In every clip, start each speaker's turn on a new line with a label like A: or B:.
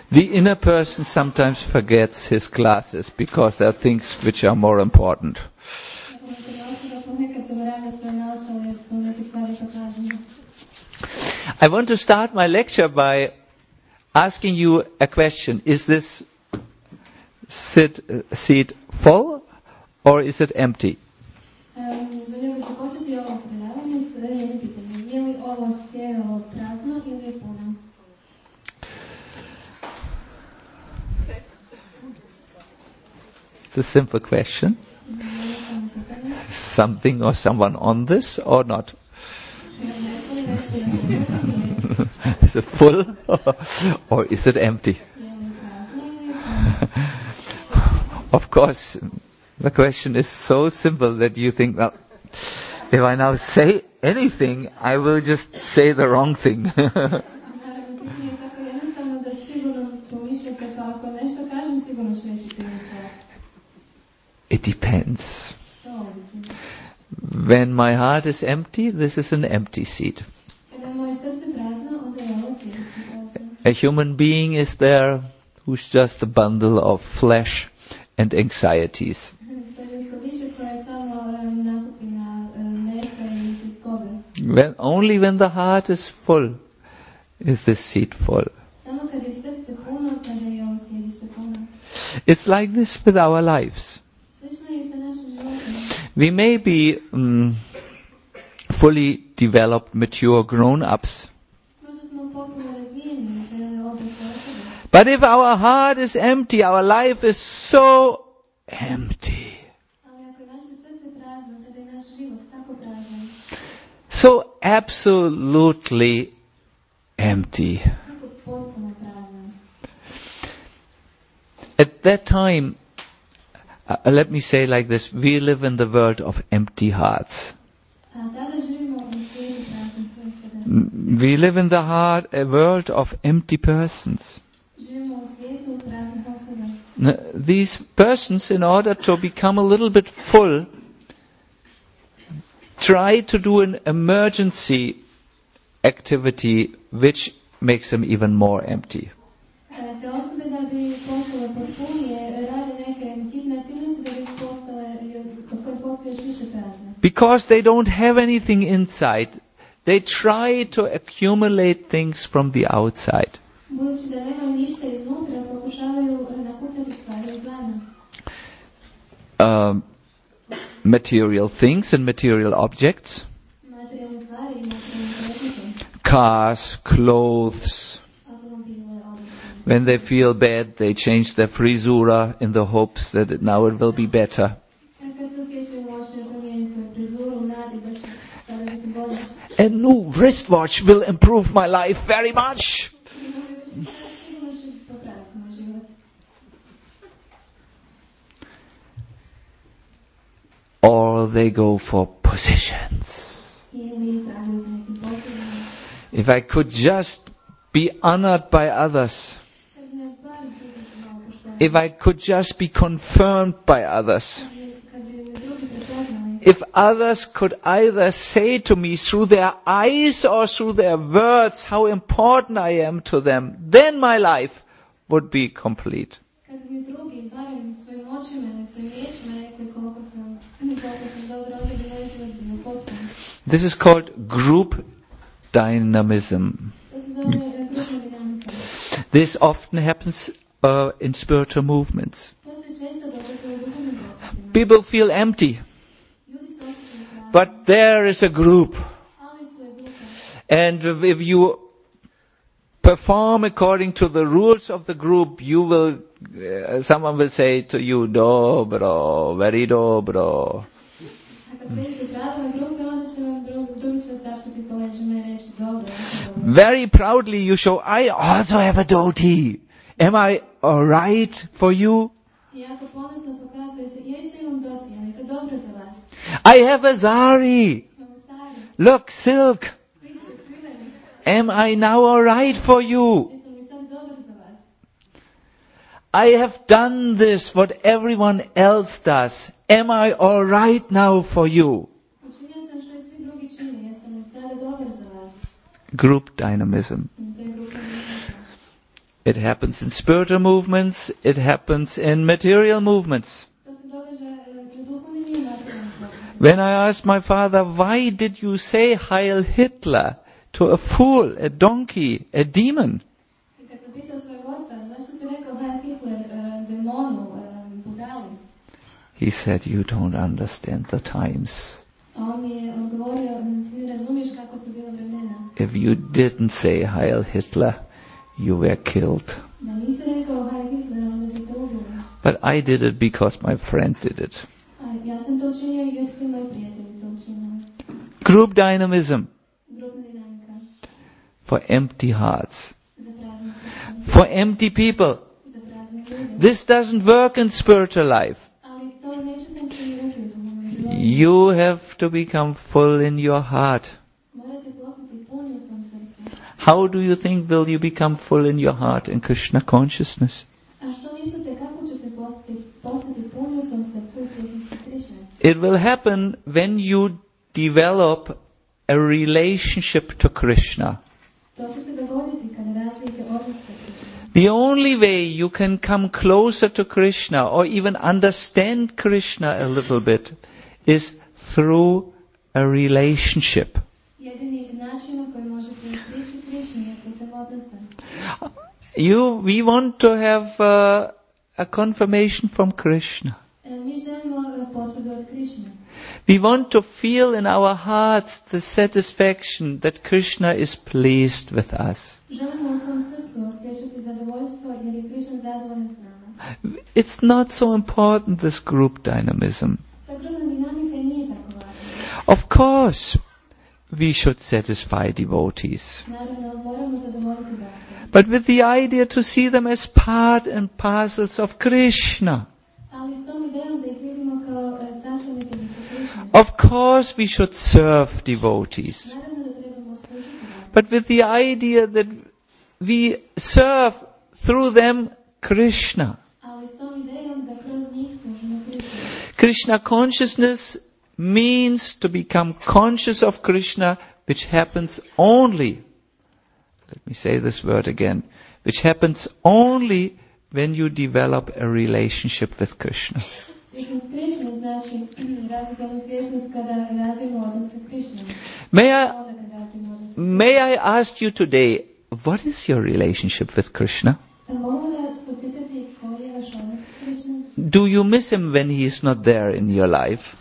A: The inner person sometimes forgets his glasses because there are things which are more important. I want to start my lecture by asking you a question. Is this seat full or is it empty? It's a simple question. Something or someone on this or not? Is it full or is it empty? Of course, the question is so simple that you think, well, if I now say anything, I will just say the wrong thing. It depends. When my heart is empty, this is an empty seat. A human being is there who's just a bundle of flesh and anxieties. Only when the heart is full is the seat full. It's like this with our lives. We may be fully developed, mature grown-ups. But if our heart is empty, our life is so empty. So absolutely empty. At that time, let me say like this, we live in the world of empty hearts. We live in a world of empty persons. These persons, in order to become a little bit full, try to do an emergency activity which makes them even more empty. Because they don't have anything inside, they try to accumulate things from the outside. Material things and material objects. Cars, clothes. When they feel bad, they change their frisura in the hopes that now it will be better. A new wristwatch will improve my life very much. Or they go for positions. If I could just be honored by others. If I could just be confirmed by others. If others could either say to me through their eyes or through their words how important I am to them, then my life would be complete. This is called group dynamism. This often happens in spiritual movements. People feel empty. But there is a group. And if you perform according to the rules of the group, you will, someone will say to you, dobro, very dobro. Very proudly you show, I also have a dhoti. Am I alright for you? I have a zari. Look, silk. Am I now alright for you? I have done this, what everyone else does. Am I alright now for you? Group dynamism. It happens in spiritual movements, it happens in material movements. When I asked my father, why did you say Heil Hitler to a fool, a donkey, a demon? He said, you don't understand the times. If you didn't say Heil Hitler, you were killed. But I did it because my friend did it. Group dynamism for empty hearts, for empty people. This doesn't work in spiritual life. You have to become full in your heart. How do you think will you become full in your heart in Krishna consciousness? It will happen when you develop a relationship to Krishna. The only way you can come closer to Krishna or even understand Krishna a little bit is through a relationship. We want to have a confirmation from Krishna. We want to feel in our hearts the satisfaction that Krishna is pleased with us. It's not so important, this group dynamism. Of course, we should satisfy devotees. But with the idea to see them as part and parcels of Krishna. Of course we should serve devotees. But with the idea that we serve through them Krishna. Krishna consciousness means to become conscious of Krishna, which happens only, let me say this word again, which happens only when you develop a relationship with Krishna. May I ask you today, what is your relationship with Krishna? Do you miss him when he is not there in your life?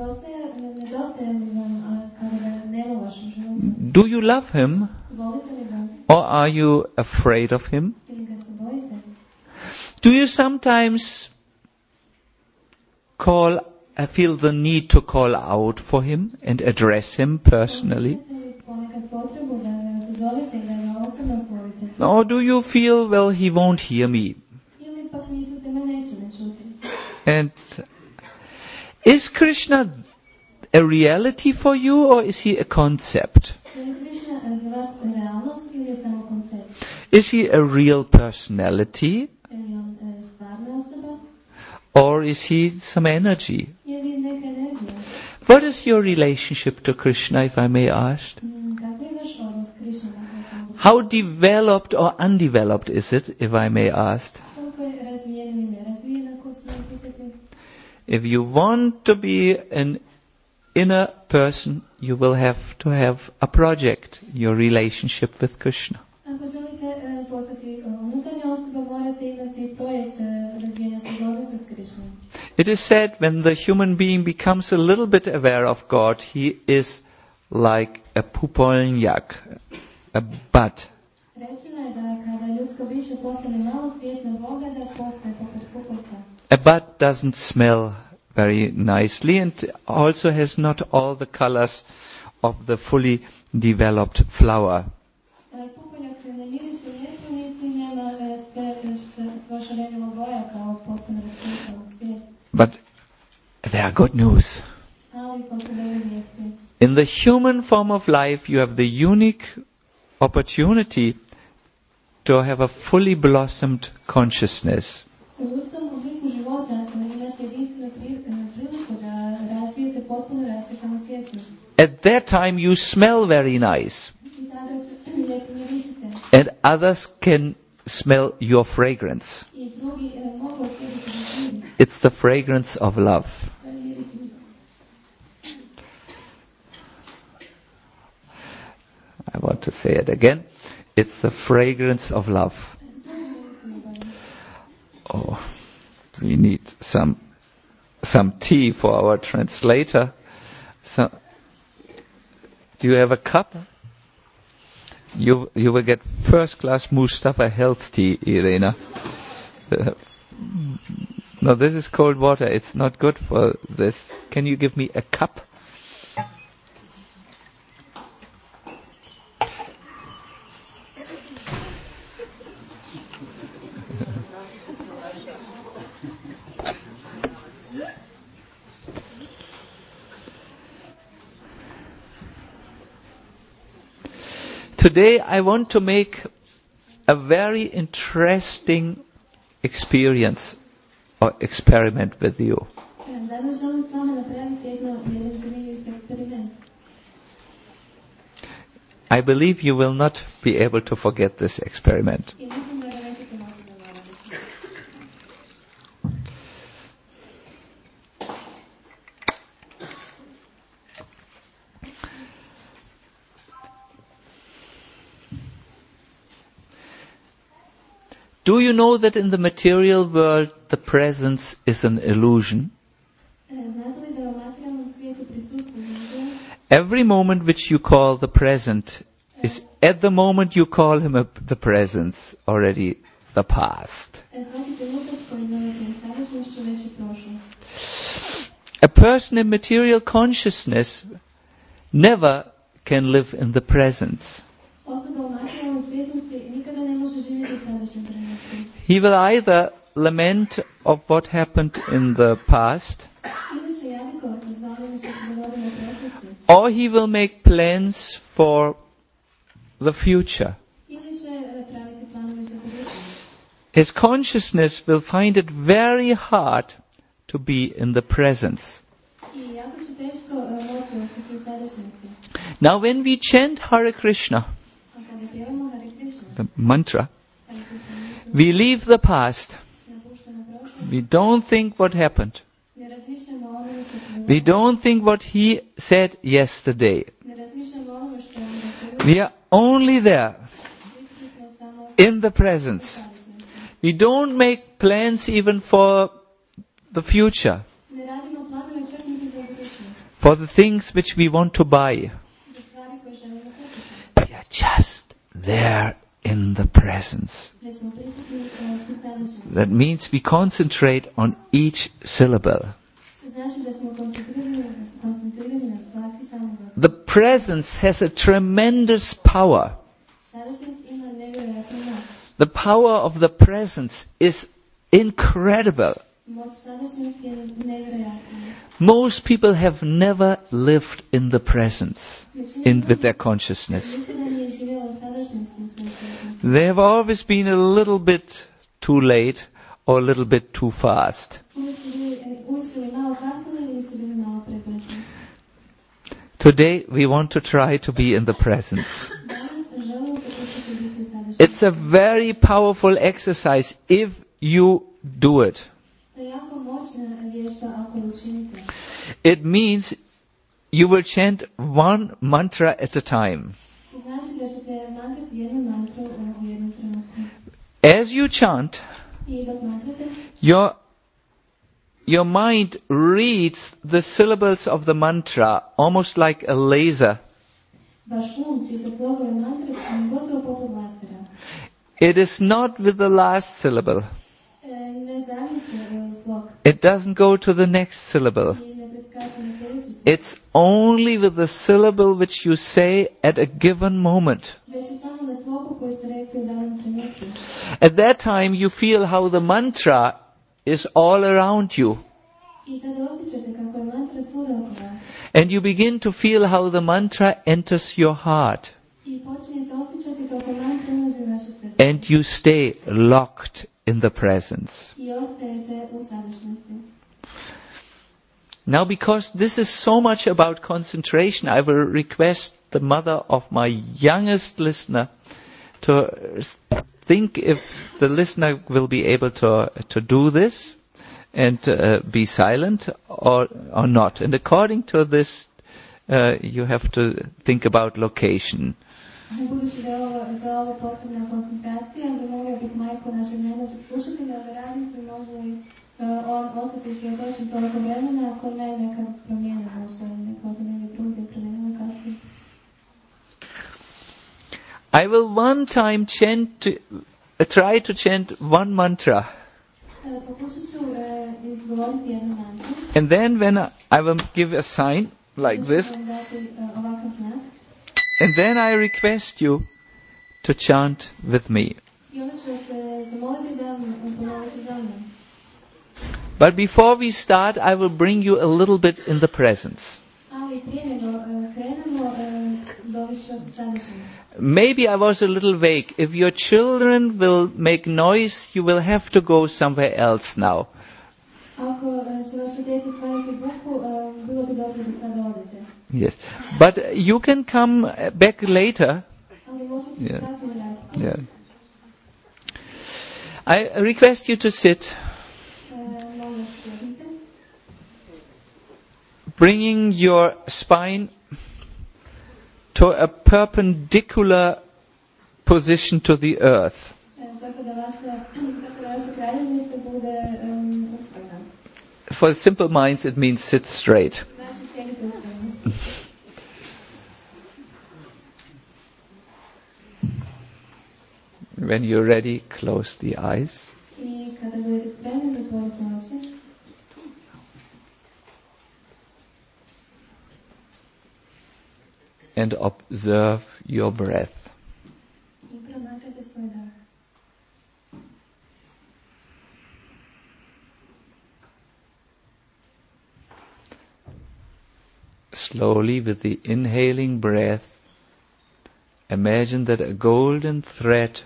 A: Do you love him? Or are you afraid of him? Do you sometimes feel the need to call out for him and address him personally? Or do you feel, well, he won't hear me? And is Krishna a reality for you, or is he a concept? Is he a real personality? Or is he some energy? What is your relationship to Krishna, if I may ask? How developed or undeveloped is it, if I may ask? If you want to be an inner person, you will have to have a project, your relationship with Krishna. It is said when the human being becomes a little bit aware of God, he is like a pupolnjak, a bud. A bud doesn't smell very nicely and also has not all the colors of the fully developed flower. But there are good news. In the human form of life, you have the unique opportunity to have a fully blossomed consciousness. At that time you smell very nice. And others can smell your fragrance.
B: И други могут осветить этот мирис.
A: It's the fragrance of love.
B: Това е мирис любов.
A: I want to say it again. It's the fragrance of love.
B: Това е мирис любов.
A: Oh, we need some tea for our translator. So, do you have a cup? You will get first class Mustafa health tea, Irena. No, this is cold water. It's not good for this. Can you give me a cup? Today I want to make a very interesting experience or experiment with you.
B: Danas želim s vama napraviti jedan zanimljiv eksperiment.
A: I believe you will not be able to forget this experiment.
B: I mislim da ga nećete moći zaboraviti.
A: Do you know that in the material world the presence is an illusion?
B: Znate li da je u materijalnom svijetu prisustvo iluzija?
A: Every moment which you call the present is at the moment you call him the presence already the past.
B: Svaki trenutak koji zovete sadašnjošću već je prošlost.
A: A person in material consciousness never can live in the presence.
B: Osoba u materijalnoj svjesnosti nikada ne može živjeti u sadašnjem trenutku.
A: He will either lament of what happened in the past,
B: Ili će jadikovati za onime što se dogodilo u prošlosti.
A: or he will make plans for the future.
B: Ili će praviti planove za budućnost.
A: His consciousness will find it very hard to be in the presence.
B: I jako će teško moći ostati u sadašnjosti.
A: Now when we chant Hare Krishna,
B: A kada pjevamo Hare Krishna,
A: the mantra,
B: Hare Krishna mantra,
A: we leave the past.
B: napuštamo prošlost,
A: We don't think what happened.
B: ne razmišljamo o onome što se
A: We don't think what he said yesterday.
B: ne razmišljamo o onome što je on govorio.
A: We are only there
B: Prisutni smo samo
A: in the
B: u
A: presence.
B: sadašnjosti.
A: We don't make plans even for the future,
B: Ne radimo planove čak niti za budućnost,
A: for the things which we want to buy.
B: za stvari koje želimo kupiti.
A: We are just there in the presence.
B: Već smo prisutni u sadašnjosti.
A: That means we concentrate on each syllable.
B: Što znači da smo koncentrirani na svaki samoglas.
A: The presence has a tremendous power.
B: Sadašnjost ima nevjerojatnu moć.
A: The power of the presence is incredible.
B: Moć sadašnjosti je nevjerojatna.
A: Most people have never lived in the presence with their consciousness.
B: Nikada nije živjela u sadašnjosti u svojoj svjesnosti.
A: They have always been a little bit too late or a little bit too fast.
B: Uvijek su li malo kasnili ili su bili malo prebrzi.
A: Today we want to try to be in the presence.
B: Danas želimo pokušati biti u sadašnjosti.
A: It's a very powerful exercise if you do it.
B: To je jako moćna vježba ako je učinite.
A: It means you will chant one mantra at a time.
B: To znači da ćete mantrati jednu mantru u jednom trenutku.
A: As you chant,
B: I dok mantrate,
A: your mind reads the syllables of the mantra almost like a laser.
B: vaš čita slogove mantre gotovo poput lasera.
A: It is not with the last syllable.
B: Ne zavisi slog
A: It doesn't go to the next syllable.
B: i ne preskače na sljedeći slog.
A: It's only with the syllable which you say at a given moment.
B: Već je samo na slogu koji ste rekli u danom trenutku.
A: At that time you feel how the mantra is all around you.
B: I tada osjećate kako je mantra svuda oko vas.
A: And you begin to feel how the mantra enters your heart.
B: I počinjete osjećati kako mantra ulazi u vaše srce.
A: And you stay locked in the presence.
B: I ostajete u sadašnjosti.
A: Now, because this is so much about concentration, I will request the mother of my youngest listener to think if the listener will be able to do this and be silent or not. And according to this, you have to think about location.
B: Budući da je za ovo potrebna koncentracija, zamolio bih majku našeg najmlađeg slušatelja da razmisli može li on ostati usredotočen toliko vremena, ako ne neka promijena možda, neka od negdje drugdje promijena lokaciju.
A: I will one time try to chant one mantra.
B: Pokušat ću izgovoriti jednu mantru.
A: And then when I will give a sign like this,
B: Ovakav znak.
A: and then I request you to chant with me.
B: I onda ću se zamoliti da ponovite za mnom.
A: But before we start, I will bring you a little bit in the presence.
B: Ali prije nego krenemo, dovest ću vas u sadašnjost.
A: Maybe I was a little vague. If your children will make noise, you will have to go somewhere else now.
B: Ako će vaše djeca stvariti buku, bilo bi dobro da sada odete.
A: Yes. But you can come back later.
B: Ali možete se kasnije vratiti.
A: Yeah. I request you to sit,
B: Molim vas sjednite.
A: bringing your spine to a perpendicular position to the earth.
B: Tako da vaša kralježnica bude uspravna.
A: For simple minds, it means sit straight.
B: Znači sjedite uspravno.
A: When you're ready, close the eyes.
B: I kada budete spremni, zatvorite oči.
A: And observe your breath.
B: I promatrate svoj dah.
A: Slowly, with the inhaling breath, imagine that a golden thread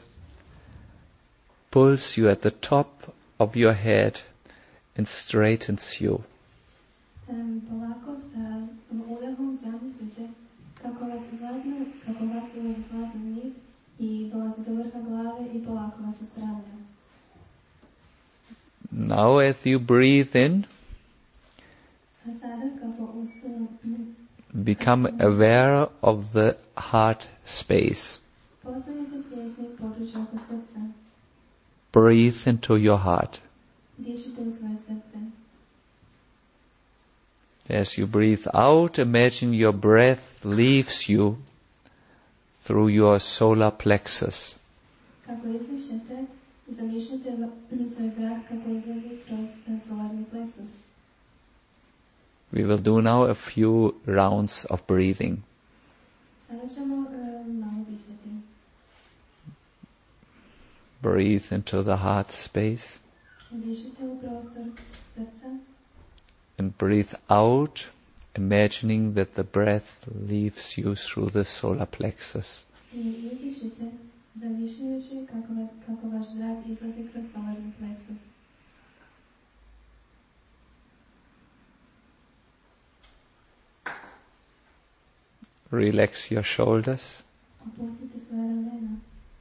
A: pulls you at the top of your head and straightens you.
B: Polako sa udahom zamislite kako vas ulazi zlatna nit i dolazi do vrha glave i polako vas uspravlja.
A: Now as you breathe in,
B: A sada kako
A: become aware of the heart space.
B: postanite svjesni područja oko srca.
A: Breathe into your heart.
B: Dišite u svoje srce.
A: As you breathe out, imagine your breath leaves you through your solar plexus.
B: Kako izdišete, zamišljate svoj zrak kako izlazi kroz solarni pleksus.
A: We will do now a few rounds of breathing.
B: Sada ćemo malo disati.
A: Breathe into the heart space
B: Dišite u prostor srca
A: and breathe out, imagining that the breath leaves you through the solar plexus.
B: i izdišite, zamišljajući kako vaš zrak izlazi kroz solarni pleksus.
A: Relax your shoulders.
B: Opustite svoje ramena.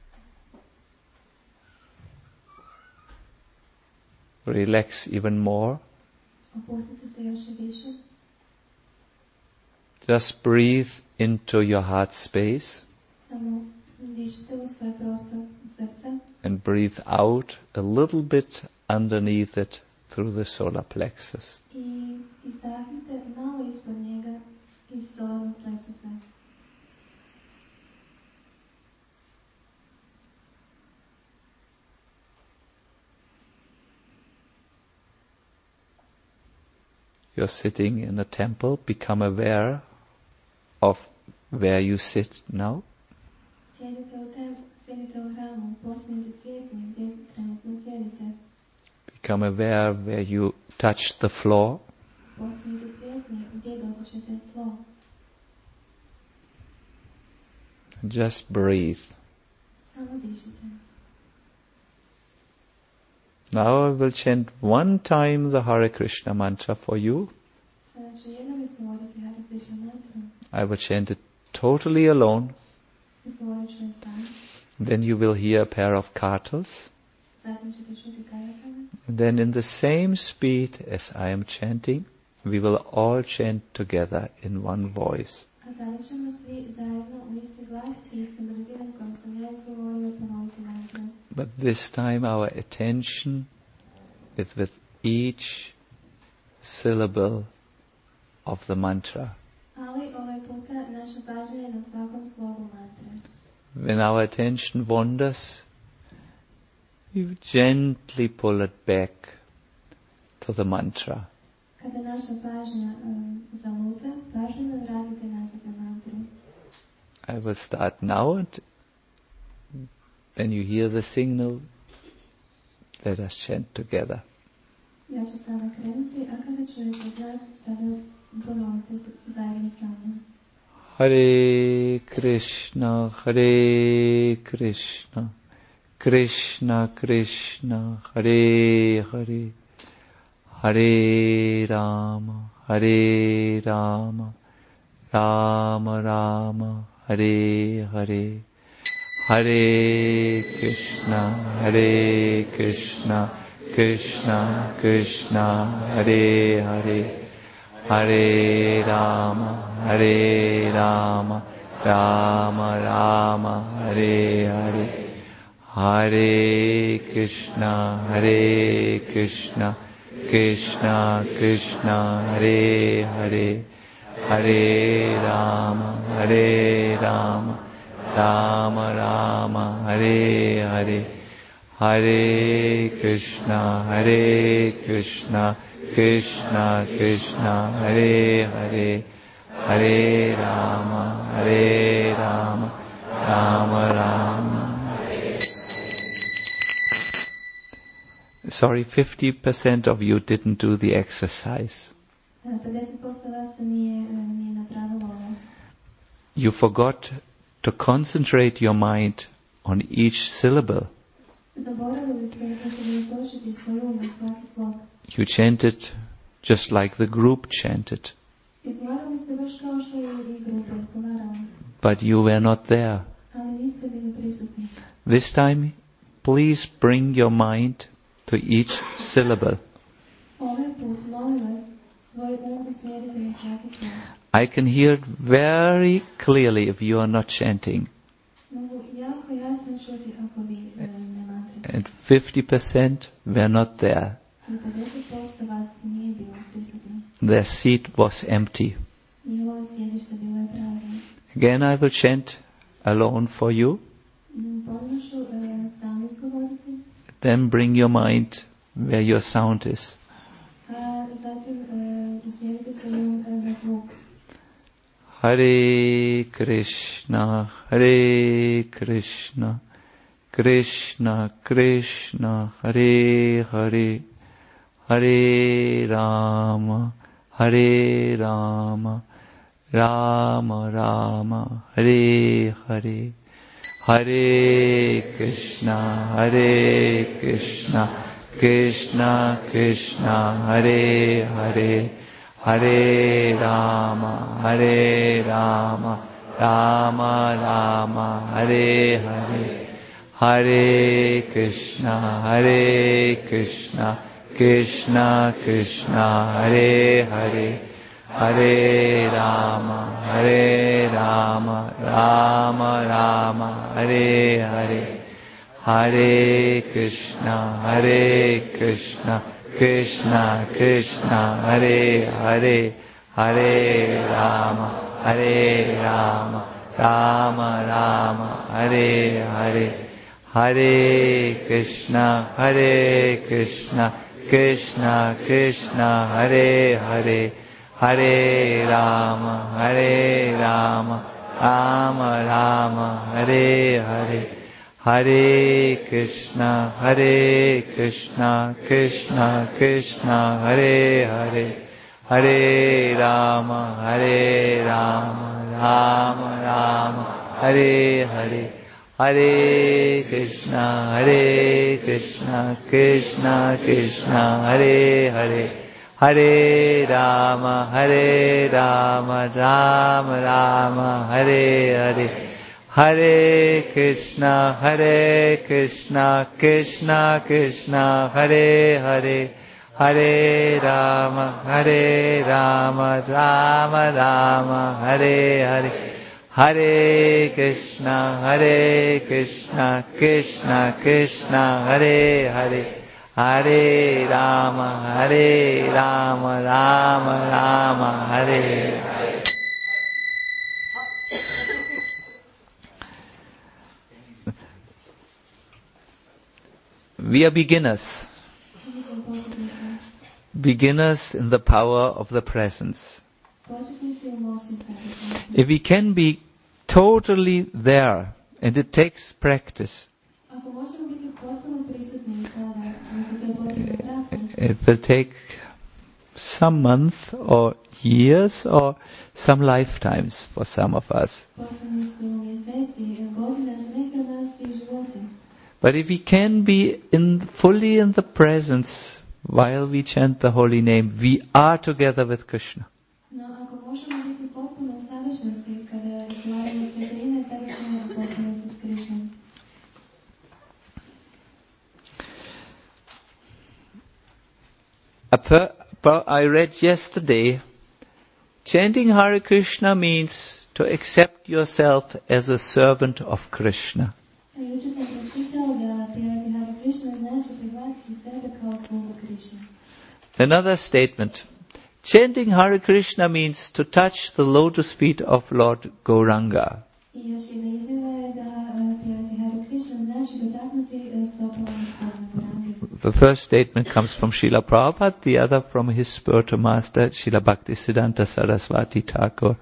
A: Relax even more.
B: Opustite se još i više.
A: Just breathe into your heart space
B: Samo dišite u svoj prostor srca
A: and breathe out a little bit underneath it through the solar plexus.
B: i izdahnite malo ispod njega iz solarnog pleksusa.
A: You're sitting in a temple, become aware of where you sit now.
B: Sjedite u hramu, postanite svjesni gdje trenutno sjedite.
A: Become aware where you touch the floor.
B: Postanite svjesni gdje dotičete tlo.
A: Just breathe.
B: Samo dišite.
A: Now I will chant one time the Hare Krishna mantra for you.
B: Sada ću jednom izgovoriti Hare Krishna mantru.
A: I will chant it totally alone.
B: Izgovorit ću je sam.
A: Then you will hear a pair of kartals.
B: Zatim ćete čuti kajakane.
A: And then in the same speed as I am chanting, we will all chant together in one voice.
B: A tada ćemo svi zajedno u isti glas i istom brzinom kojom sam ja izgovorio ponoviti mantru.
A: But this time our attention is with each syllable of the mantra.
B: Ali ovaj puta naša pažnja je na svakom slovu mantre.
A: When our attention wanders, we gently pull it back to the mantra.
B: Kada naša pažnja zaluta, pažnju vratite nazad na mantru.
A: I will start now, and when you hear the signal, let us chant together.
B: Ja ću sada krenuti, a kada čujete znak, tada ponovite zajedno sa mnom.
A: Hare Krishna, Hare Krishna, Krishna Krishna, Hare Hare, Hare Rama, Hare Rama, Rama Rama, Hare Hare, Hare Krishna, Hare Krishna, Krishna Krishna, Hare Hare, Hare Rama, Hare Rama, Rama Rama, Hare Hare, Hare Krishna, Hare Krishna, Krishna Krishna, Hare Hare, Hare Rama, Hare Rama, Rama Rama, Hare Hare, Hare Krishna, Hare Krishna, Krishna Krishna, Hare Hare, Hare Rama, Hare Rama, Rama Rama, Hare. Sorry, 50% of you didn't do the exercise.
B: 50% vas nije napravilo ovo.
A: You forgot to concentrate your mind on each syllable.
B: Zaboravili ste usredotočiti svoj um na svaki slog.
A: You chanted just like the group chanted.
B: Izgovarali ste baš kao što je i grupa izgovarala.
A: But you were not there.
B: Ali niste bili prisutni.
A: This time, please bring your mind to each syllable.
B: Ovaj put, molim vas, svoj um usmjerite na svaki slog.
A: I can hear it very clearly if you are not chanting.
B: Mogu jako jasno čuti ako vi ne mantrate.
A: And 50% were not there.
B: I 50% vas nije bilo prisutno.
A: Their seat was empty.
B: Njihovo sjedište bilo je prazno.
A: Again, I will chant alone for you.
B: Ponovno ću sam izgovoriti.
A: Then bring your mind where your sound is.
B: A zatim usmjerite svoj um na zvuk.
A: Hare Krishna, Hare Krishna, Krishna Krishna, Hare Hare, Hare Rama, Hare Rama, Rama Rama, Hare Hare, Hare Krishna, Hare Krishna, Krishna Krishna, Hare Hare, Hare Rama, Hare Rama, Rama Rama, Hare Hare, Hare Krishna, Hare Krishna, Krishna Krishna, Hare Hare, Hare Rama, Hare Rama, Rama Rama, Hare Hare, Hare Krishna, Hare Krishna, Krishna Krishna, Hare Hare, Hare Rama, Hare Rama, Rama Rama, Hare Hare, Hare Krishna, Hare Krishna, Krishna Krishna, Hare Hare, Hare Rama, Hare Rama, Rama Rama, Hare Hare, Hare Krishna, Hare Krishna, Krishna Krishna, Hare Hare, Hare Rama, Hare Rama, Rama Rama, Hare Hare, Hare Krishna, Hare Krishna, Krishna Krishna, Hare Hare, Hare Rama, Hare Rama, Rama Rama, Hare Hare, Hare Krishna, Krishna Krishna, Hare Hare, Hare Rama, Rama Rama, Hare Hare, Hare Krishna, Krishna Krishna, Hare Hare, Hare Rama, Rama Rama, Hare Hare. We are beginners. Beginners in the power of the presence. If we can be totally there, and it takes practice, it will take some months or years or some lifetimes for some of us. But if we can be fully in the presence while we chant the holy name, we are together with Krishna. I read yesterday, chanting Hare Krishna means to accept yourself as a servant of Krishna. Another statement. Chanting Hare Krishna means to touch the lotus feet of Lord Gauranga. The first statement comes from Srila Prabhupada, the other from his spiritual master, Srila Bhaktisiddhanta Saraswati Thakur.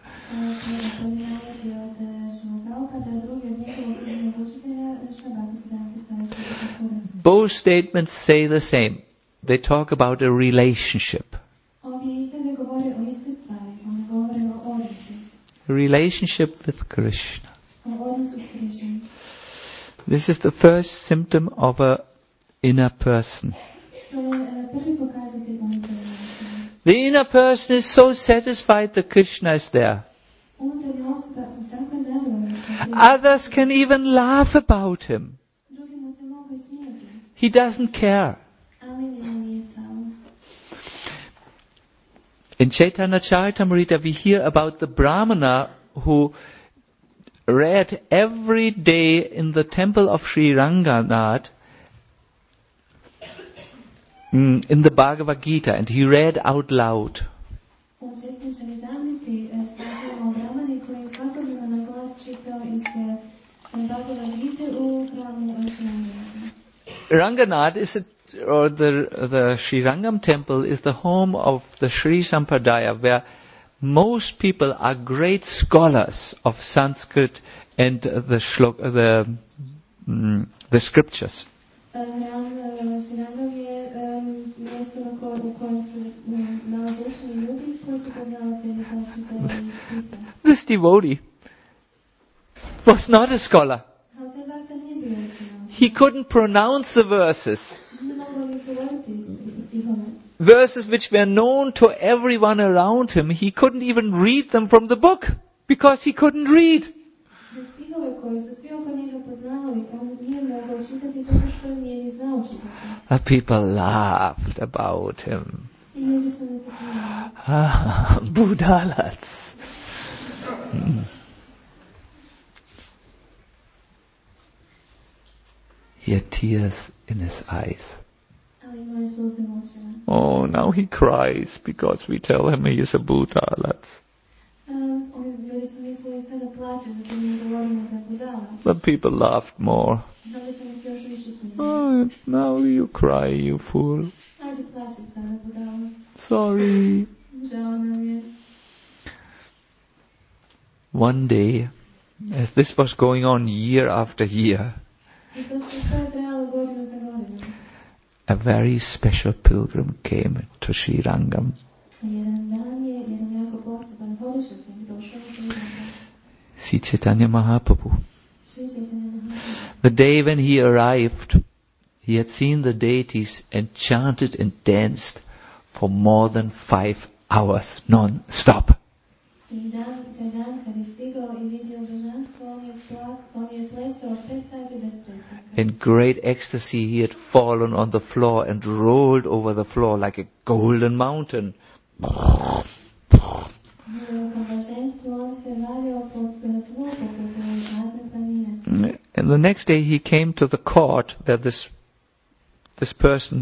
A: Both statements say the same. They talk about a relationship. A relationship with Krishna. This is the first symptom of an inner person. The inner person is so satisfied that Krishna is there. Others can even laugh about him. He doesn't care. In Chaitanya Charitamrita we hear about the Brahmana who read every day in the temple of Sri Ranganath in the Bhagavad Gita, and he read out loud. Ranganath the Sri Rangam temple is the home of the Sri Sampradaya, where most people are great scholars of Sanskrit and the scriptures. This devotee was not a scholar. He couldn't pronounce the verses. Verses which were known to everyone around him. He couldn't even read them from the book because he couldn't read. The people laughed about him. Budalats. He had tears in his eyes. Oh, now he cries because we tell him he is a Budalats. The people laughed more. Oh, now you cry, you fool. Sorry. One day, as this was going on year after year, a very special pilgrim came to Sri Rangam. Sri Chaitanya Mahaprabhu. The day when he arrived, he had seen the deities and chanted and danced for more than 5 hours non-stop.
B: I taj dan kad je stigao I vidio božanstvo, on je plesao 5 sati bez prestanka.
A: In great ecstasy, he had fallen on the floor and rolled over the floor like a golden mountain. And the next day he came to the court where this person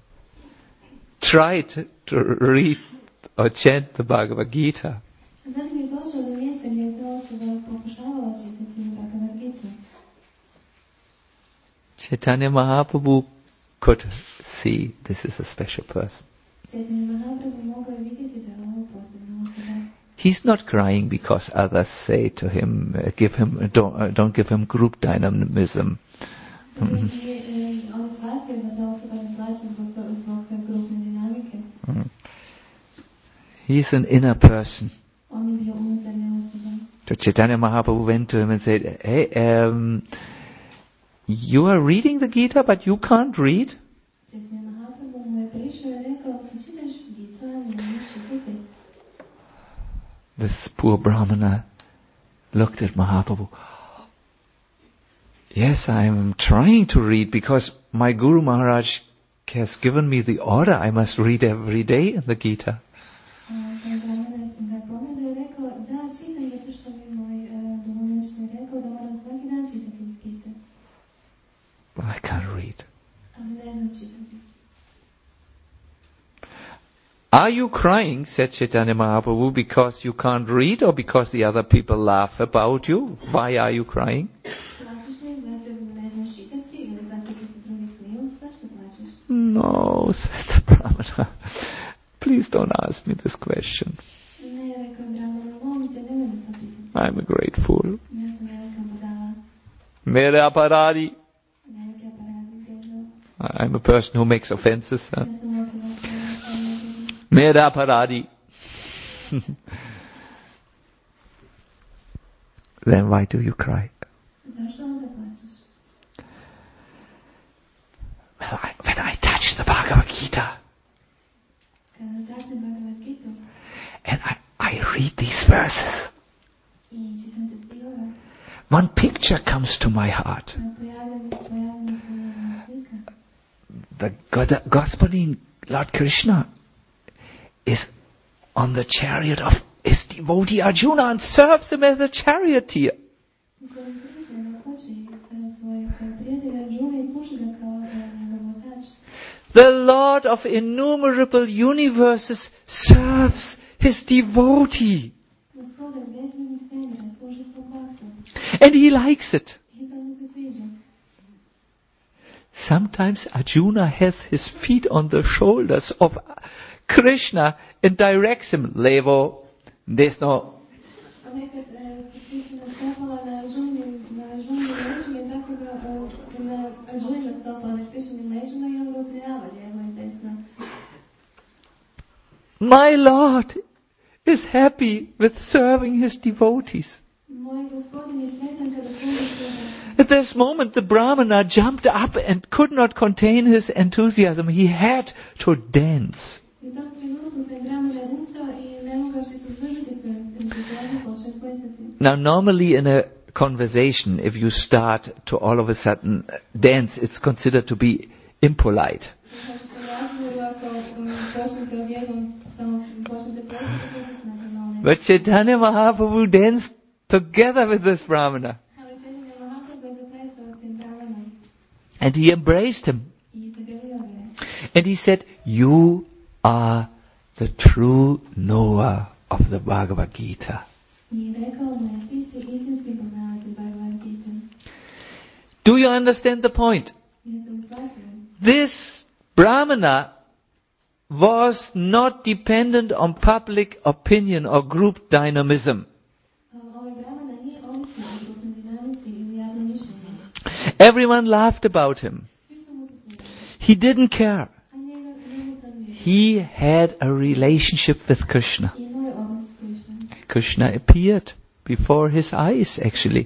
A: tried to read or chant the Bhagavad Gita. Chaitanya Mahaprabhu could see this is a special person. He's not crying because others say to him, don't give him group dynamism. He's an inner person. So Chaitanya Mahaprabhu went to him and said, hey, you are reading the Gita, but you can't read? This poor Brahmana looked at Mahaprabhu. Yes, I am trying to read because my Guru Maharaj has given me the order I must read every day in the Gita. But I can't read. Are you crying, said Chaitanya Mahaprabhu, because you can't read or because the other people laugh about you? Why are you crying? No, said the Brahmana. Please don't ask me this question. I'm a great fool. Mere aparadi. I'm a person who makes offenses. Mere aparadi. Then why do you cry? Well, when I touch the Bhagavad Gita and I read these verses, one picture comes to my heart. The Gospodin Lord Krishna is on the chariot of his devotee Arjuna and serves him as a charioteer. The Lord of innumerable universes serves his devotee. And he likes it. Sometimes Arjuna has his feet on the shoulders of Krishna and directs him, levo, desno. My Lord is happy with serving his devotees. At this moment, the Brahmana jumped up and could not contain his enthusiasm. He had to dance. Now, normally in a conversation, if you start to all of a sudden dance, it's considered to be impolite. But Chaitanya Mahaprabhu danced together with this Brahmana. And he embraced him. And he said, you are the true knower of the Bhagavad Gita. Do you understand the point? This Brahmana was not dependent on public opinion or group dynamism. Everyone laughed about him. He didn't care. He had a relationship with Krishna. Krishna appeared before his eyes, actually.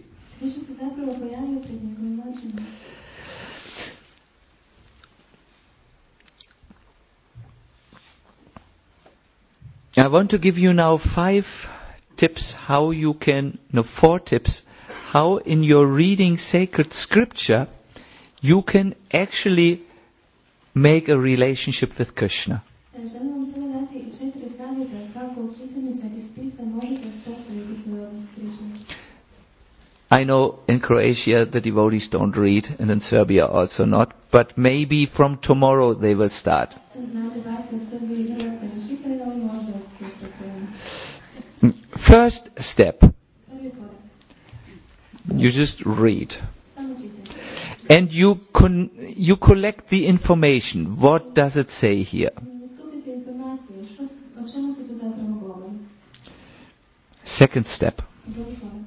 A: I want to give you now 5 tips how you can, no, 4 tips, how in your reading sacred scripture you can actually make a relationship with Krishna.
B: Želim vam sada dati i 4 savjeta kako u čitanju Svetih spisa možete uspostaviti svoj odnos s Krišnom.
A: I know in Croatia the devotees don't read, and in Serbia also not, but maybe from tomorrow they will start.
B: Znam da bake u Srbiji i Hrvatskoj ne čitaju, ali možda od sutra krenu.
A: First step,
B: Prvi korak.
A: you just read.
B: Samo čitajte.
A: And you collect the information. What does it say here?
B: Skupite informacije. O čemu se tu zapravo govori?
A: Second step.
B: Drugi korak.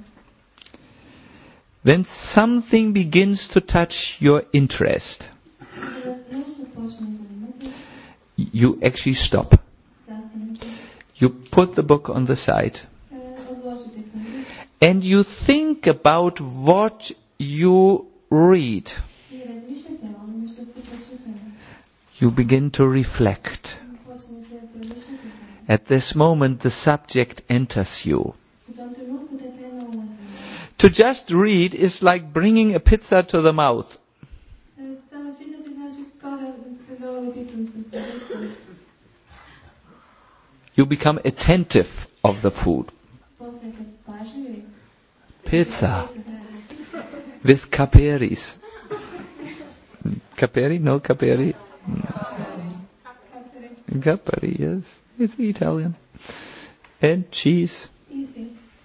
A: When something begins to touch your interest,
B: Kada vas nešto počne zanimati,
A: you actually stop.
B: sastanite,
A: You put the book on the side.
B: odložite knjigu
A: And you think about what you read.
B: i razmišljate o onome što ste pročitali.
A: You begin to reflect.
B: Počnete promišljati o tome.
A: At this moment, the subject enters you.
B: U tom trenutku ta tema ulazi.
A: To just read is like bringing a pizza to the mouth.
B: Samo čitati znači kao da ste doveli pisu ispred svog usta.
A: You become attentive of the food.
B: Postajete pažljivi.
A: Pizza with caperis. Caperi? No, caperi. Caperi, yes. It's Italian. And cheese.
B: Easy.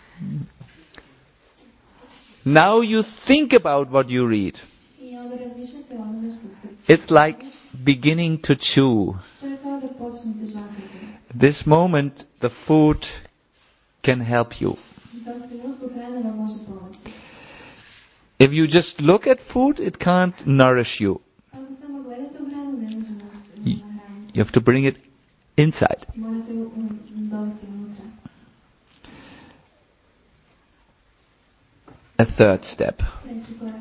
A: Now you think about what you read.
B: I onda razmišljate o onome što ste.
A: It's like beginning to chew.
B: To je kao da počnete žakati.
A: This moment, the food can help you.
B: U tom trenutku hrana vam može pomoći.
A: If you just look at food, it can't nourish you.
B: Ako samo gledate u hranu, ne može nas nahraniti.
A: You have to bring it inside.
B: Morate dovesti unutra.
A: A third step.
B: Treći korak.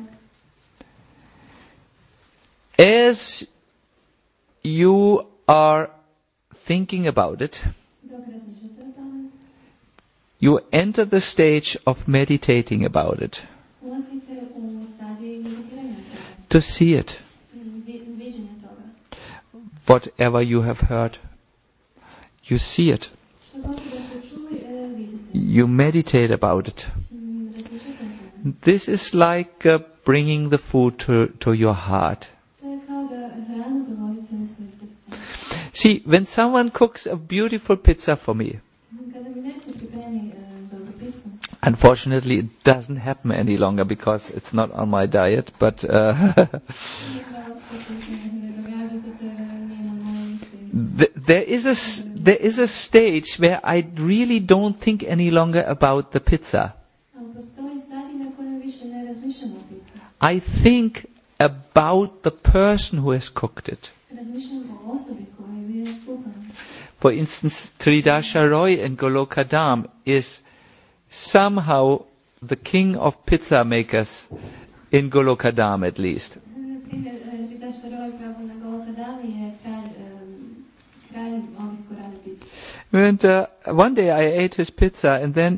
A: As you are thinking about it,
B: Dok razmišljate o tome,
A: you enter the stage of meditating about it,
B: ulazite u stadiju meditiranja toga.
A: to see it,
B: Viđenja toga.
A: whatever you have heard. You see it.
B: Što god da ste čuli, vidite.
A: You meditate about it.
B: Razmišljate o tome.
A: This is like bringing the food to your heart.
B: To je kao da hranu dovodite u svoje srce.
A: See, when someone cooks a beautiful pizza for me,
B: Kada mi neko pripremi dobru picu,
A: unfortunately it doesn't happen any longer because it's not on my diet, but
B: nije pravo se ne događa se to nije na mojoj listi.
A: there is a stage where I really don't think any longer about the pizza.
B: Ali postoji stadij na kojem više ne razmišljam o pici.
A: I think about the person who has cooked it.
B: Razmišljam o osobi koja je bio skuhana.
A: For instance, Tridasha Roy and Golokadam is somehow the king of pizza makers in Golokadam at least.
B: Primjer, Tridasha Roy Prabhu na Golokadami je kralj ovih ko rade picu.
A: And one day I ate his pizza, and then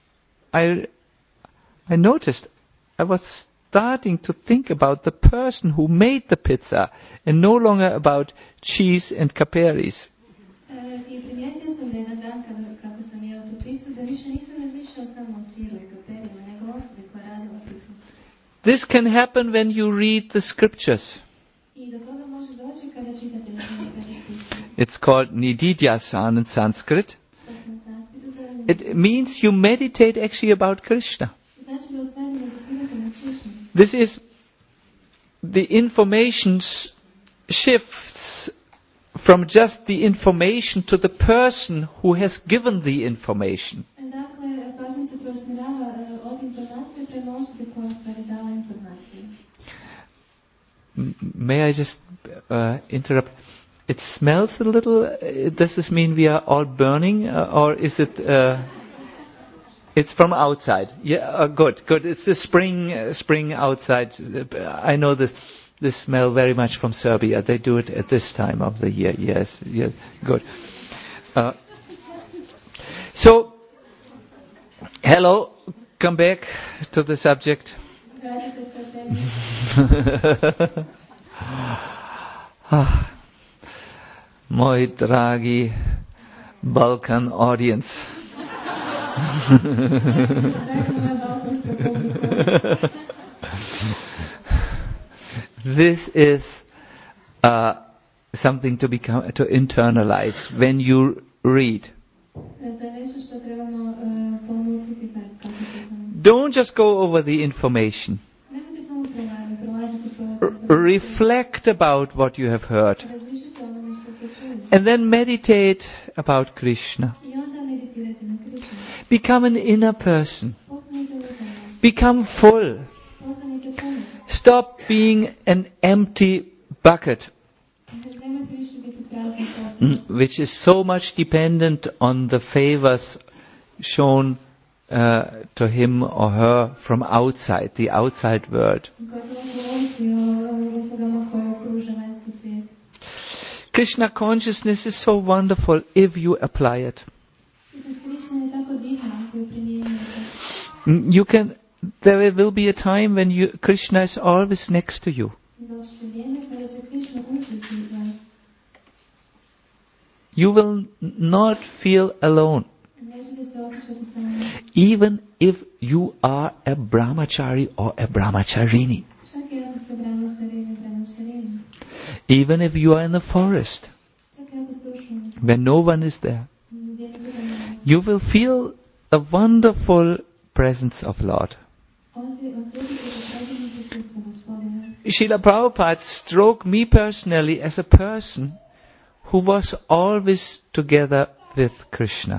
A: I noticed I was starting to think about the person who made the pizza, and no longer about cheese and caperis.
B: I primijetio sam da jedan dan kako sam jeo tu picu, da više nisam razmišljao samo o siru i kaperijama, nego osobi koja radila picu.
A: This can happen when you read the scriptures.
B: I do toga može doći kada čitate Svetih spisa.
A: It's called Nididhyasan in Sanskrit.
B: To se na sanskritu zove.
A: It means you meditate actually about Krishna.
B: Znači da u stvari meditirate na Krišnu.
A: This is the information shifts from just the information to the person who has given the information.
B: Dakle, pažnja se preusmjerava od informacije prema osobi koja je stvari dala informacije.
A: May I just interrupt? It smells a little. Does this mean we are all burning, or is it? It's from outside. Yeah, good. It's the spring outside. I know this smell very much from Serbia. They do it at this time of the year. Yes, good. So Hello, come back to the subject.
B: Vratite se temi.
A: Moj dragi Balkan audience. This is something to internalize when you read. Don't just go over the information. Reflect about what you have heard. And then meditate about Krishna. Become an inner person. Become full. Stop being an empty bucket, which is so much dependent on the favors shown to him or her from outside, the outside world. Krishna consciousness is so wonderful if you apply it. There will be a time when Krishna is always next to you. You will not feel alone. Even if you are a brahmachari or a brahmacharini. Even if you are in the forest, when no one is there, you will feel the wonderful presence of Lord. Srila Prabhupada struck me personally as a person who was always together with Krishna.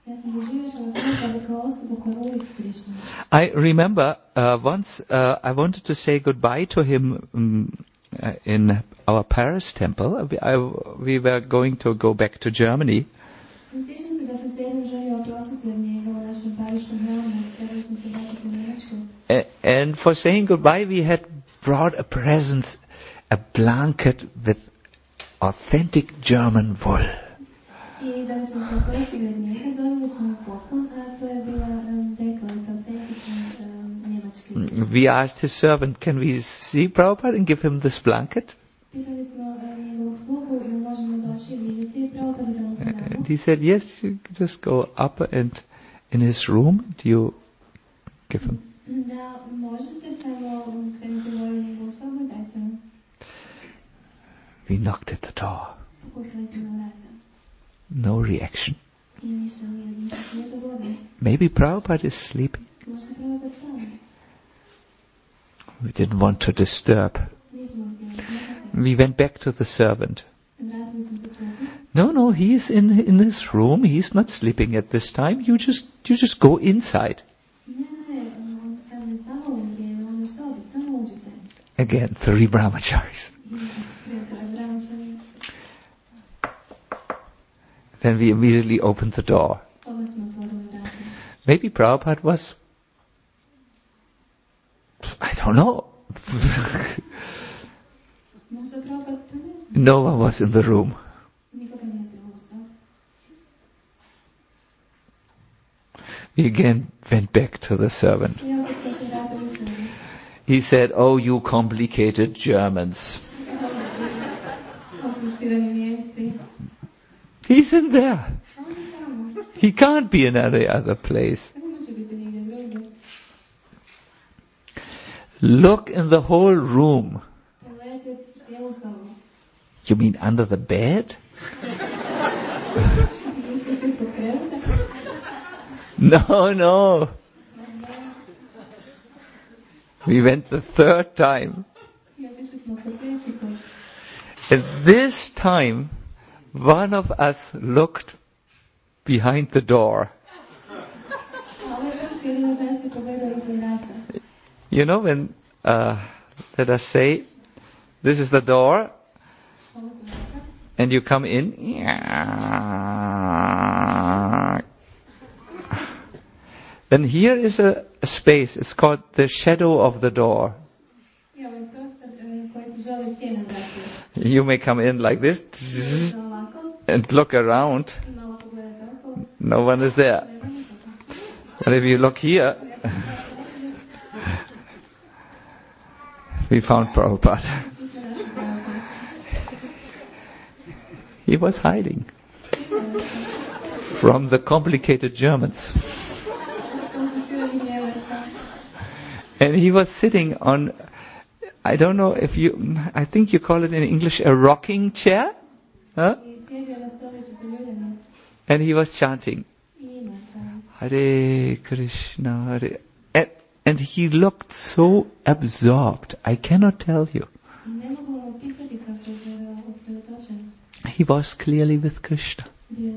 A: I remember once I wanted to say goodbye to him in our Paris temple. We were going to go back to Germany. And for saying goodbye, we had brought a present, a blanket with authentic German wool. We asked his servant, can we see Prabhupada and give him this blanket? And he said, yes, you just go up and in his room, do you give him? We knocked at the door. No reaction. Maybe Prabhupada is sleeping. We didn't want to disturb. We went back to the servant. No, he is in his room. He's not sleeping at this time. You just go inside. Again, 3 brahmacharis. Then we immediately opened the door. Maybe Prabhupada was, I don't know. No one was in the room. We again went back to the servant. He said, oh, you complicated Germans. He's in there. He can't be in any other place. Look in the whole room. You mean under the bed? No. We went the 3rd time. And this time, one of us looked behind the door. You know, when, let us say, this is the door, and you come in, then here is a space, it's called the shadow of the door. You may come in like this, and look around. No one is there. But if you look here, we found Prabhupada. He was hiding from the complicated Germans. And he was sitting on, I don't know if you, I think you call it in English a rocking chair. Huh? And he was chanting, Hare Krishna, Hare. And he looked so absorbed. I cannot tell you. He was clearly with Krishna.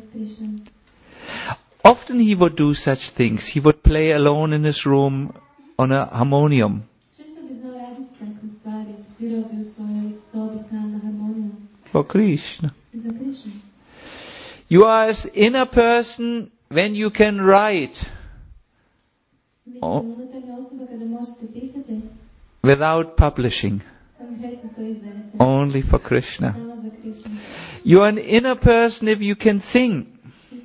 A: Often he would do such things. He would play alone in his room on a harmonium. For Krishna. You are as inner person when you can write without publishing. Only for Krishna. You are an inner person if you can sing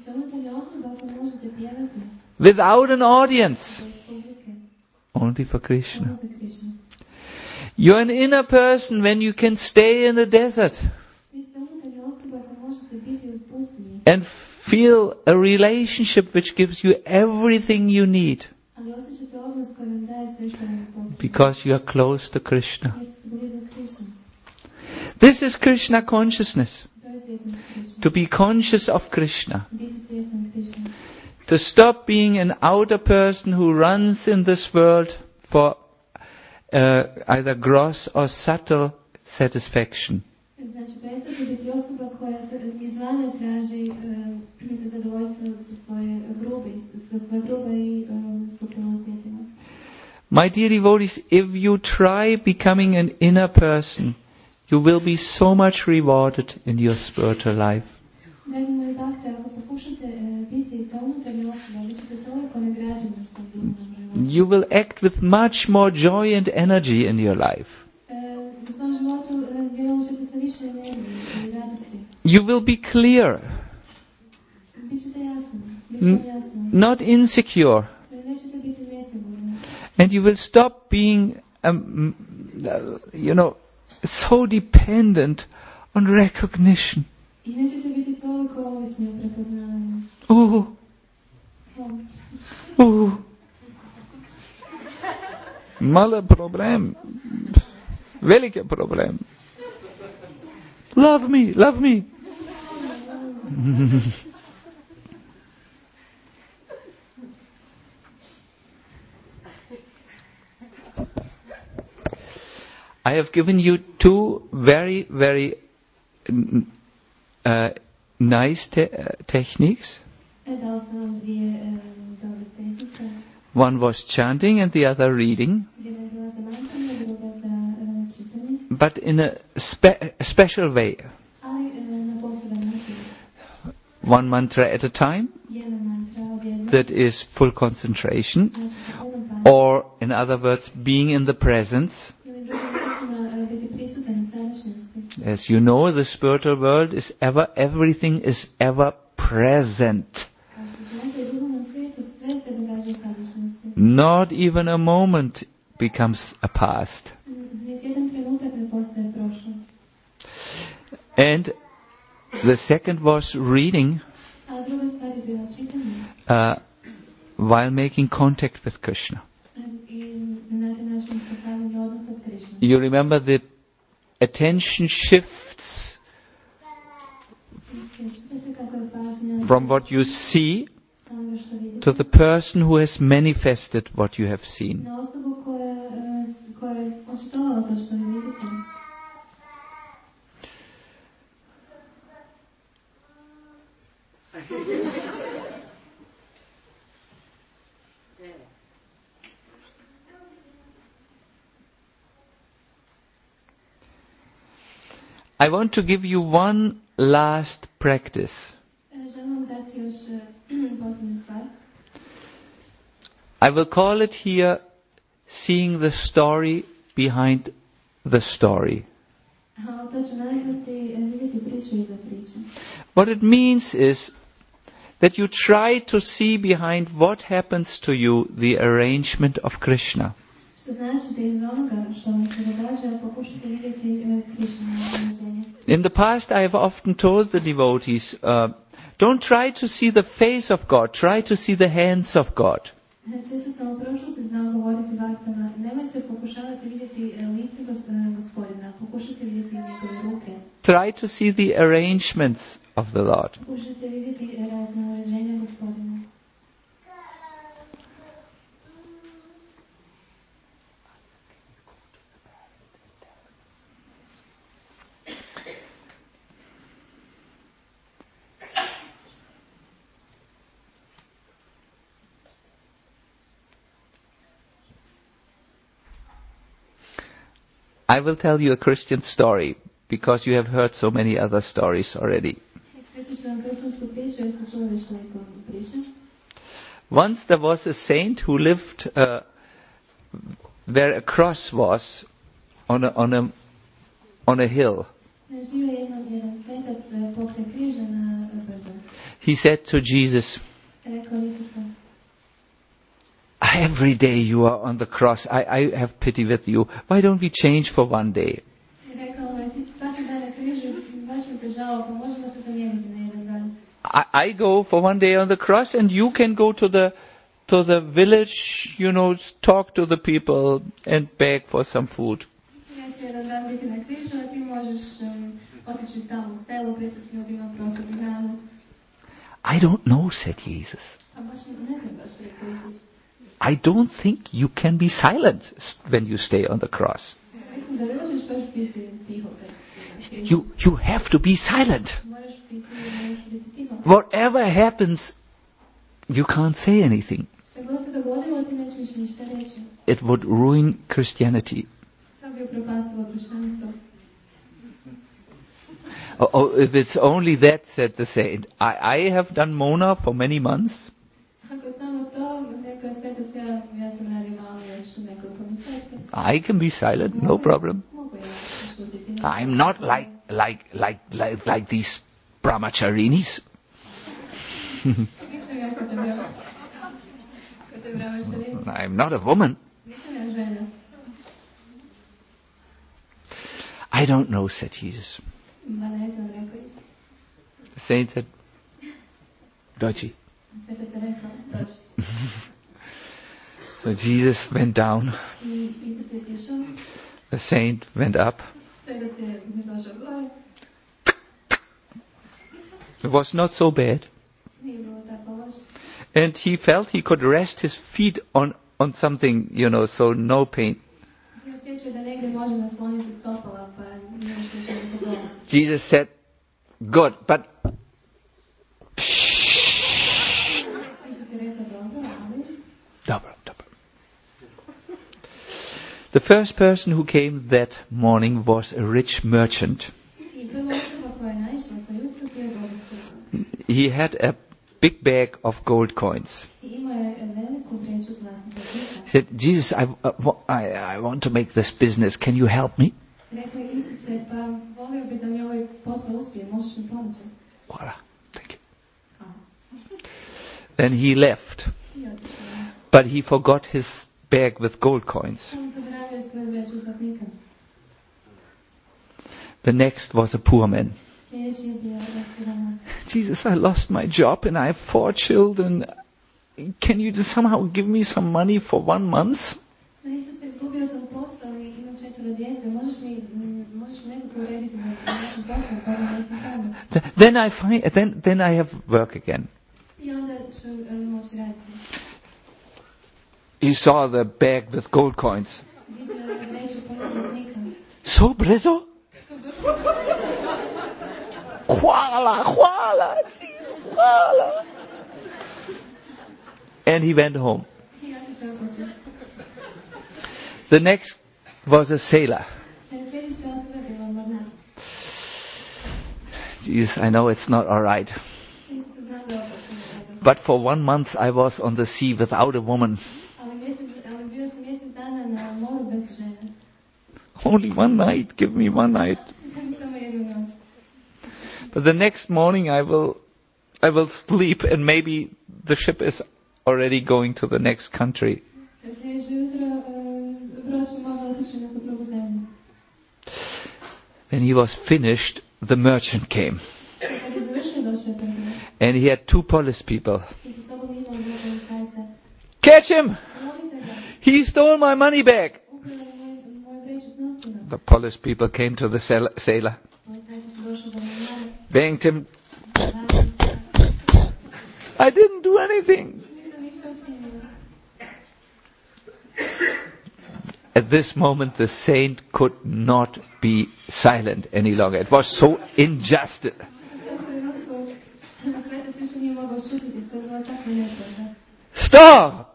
A: without an audience. Only for Krishna. You are an inner person when you can stay in the desert and feel a relationship which gives you everything you need because you are close to Krishna. This is Krishna consciousness. To be conscious of Krishna. To stop being an outer person who runs in this world for either gross or subtle satisfaction. My dear devotees, if you try becoming an inner person, you will be so much rewarded in your spiritual life. You will act with much more joy and energy in your life. You will be clear, not insecure, and you will stop being, so dependent on recognition. Male problem. Velike problem. Love me, love me. I have given you two very, very nice techniques. One was chanting and the other reading. But in a special way. One mantra at a time. That is full concentration. Or, in other words, being in the presence. As you know, the spiritual world is everything is ever present. Not even a moment becomes a past. And the second was reading while making contact with Krishna. You remember the attention shifts from what you see to the person who has manifested what you have seen. I want to give you one last practice. I will call it here seeing the story behind the story. What it means is that you try to see behind what happens to you the arrangement of Krishna.
B: Što znači da iz onoga što mi se događa pokušate vidjeti Krišna rađenje.
A: In the past I have often told the devotees, don't try to see the face of God, try to see the hands of God.
B: Često sam u prošlosti znao govoriti vaktama, nemojte pokušavati vidjeti lice Gospodina, pokušajte vidjeti njegove ruke.
A: Try to see the arrangements of the Lord.
B: Pokušajte vidjeti razne uređenja Gospodina.
A: I will tell you a Christian story, because you have heard so many other stories already. Once there was a saint who lived where a cross was on a hill. He said to Jesus, every day you are on the cross, I have pity with you. Why don't we change for one day? I go for one day on the cross, and you can go to the village, talk to the people and beg for some food. I don't know, said Jesus. I don't think you can be silent when you stay on the cross. You have to be silent. Whatever happens, you can't say anything. It would ruin Christianity. Oh, if it's only that, said the saint. I have done Mona for many months. I can be silent, no problem. I'm not like these brahmacharinis. I'm not a woman. I don't know, said Jesus. The saint said, Dochi. So Jesus went down. The saint went up. It was not so bad. And he felt he could rest his feet on something, so no pain. Jesus said, good, but double. The first person who came that morning was a rich merchant. He had a big bag of gold coins. He said, Jesus, I want to make this business. Can you help me? Voila, thank you. Then he left. But he forgot his bag with gold coins. The next was a poor man. Jesus, I lost my job and I have 4 children. Can you just somehow give me some money for 1 month? Then I have work again. He saw the bag with gold coins. So brzo? Hvala, Jesus, hvala. And he went home. The next was a sailor. Jesus, I know it's not all right. But for 1 month I was on the sea without a woman. Only one night, give me one night. But the next morning I will I will sleep and maybe the ship is already going to the next country. When he was finished, the merchant came. And he had 2 police people. Catch him! He stole my money bag! The police people came to the sailor, banged him. I didn't do anything. At this moment, the saint could not be silent any longer. It was so unjust. Stop!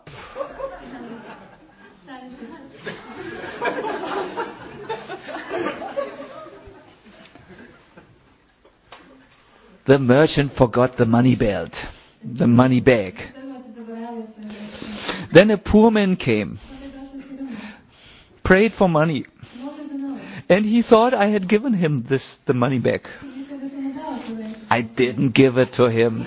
A: The merchant forgot the money belt, the money bag. Then a poor man came, prayed for money, and he thought I had given him the money back. I didn't give it to him.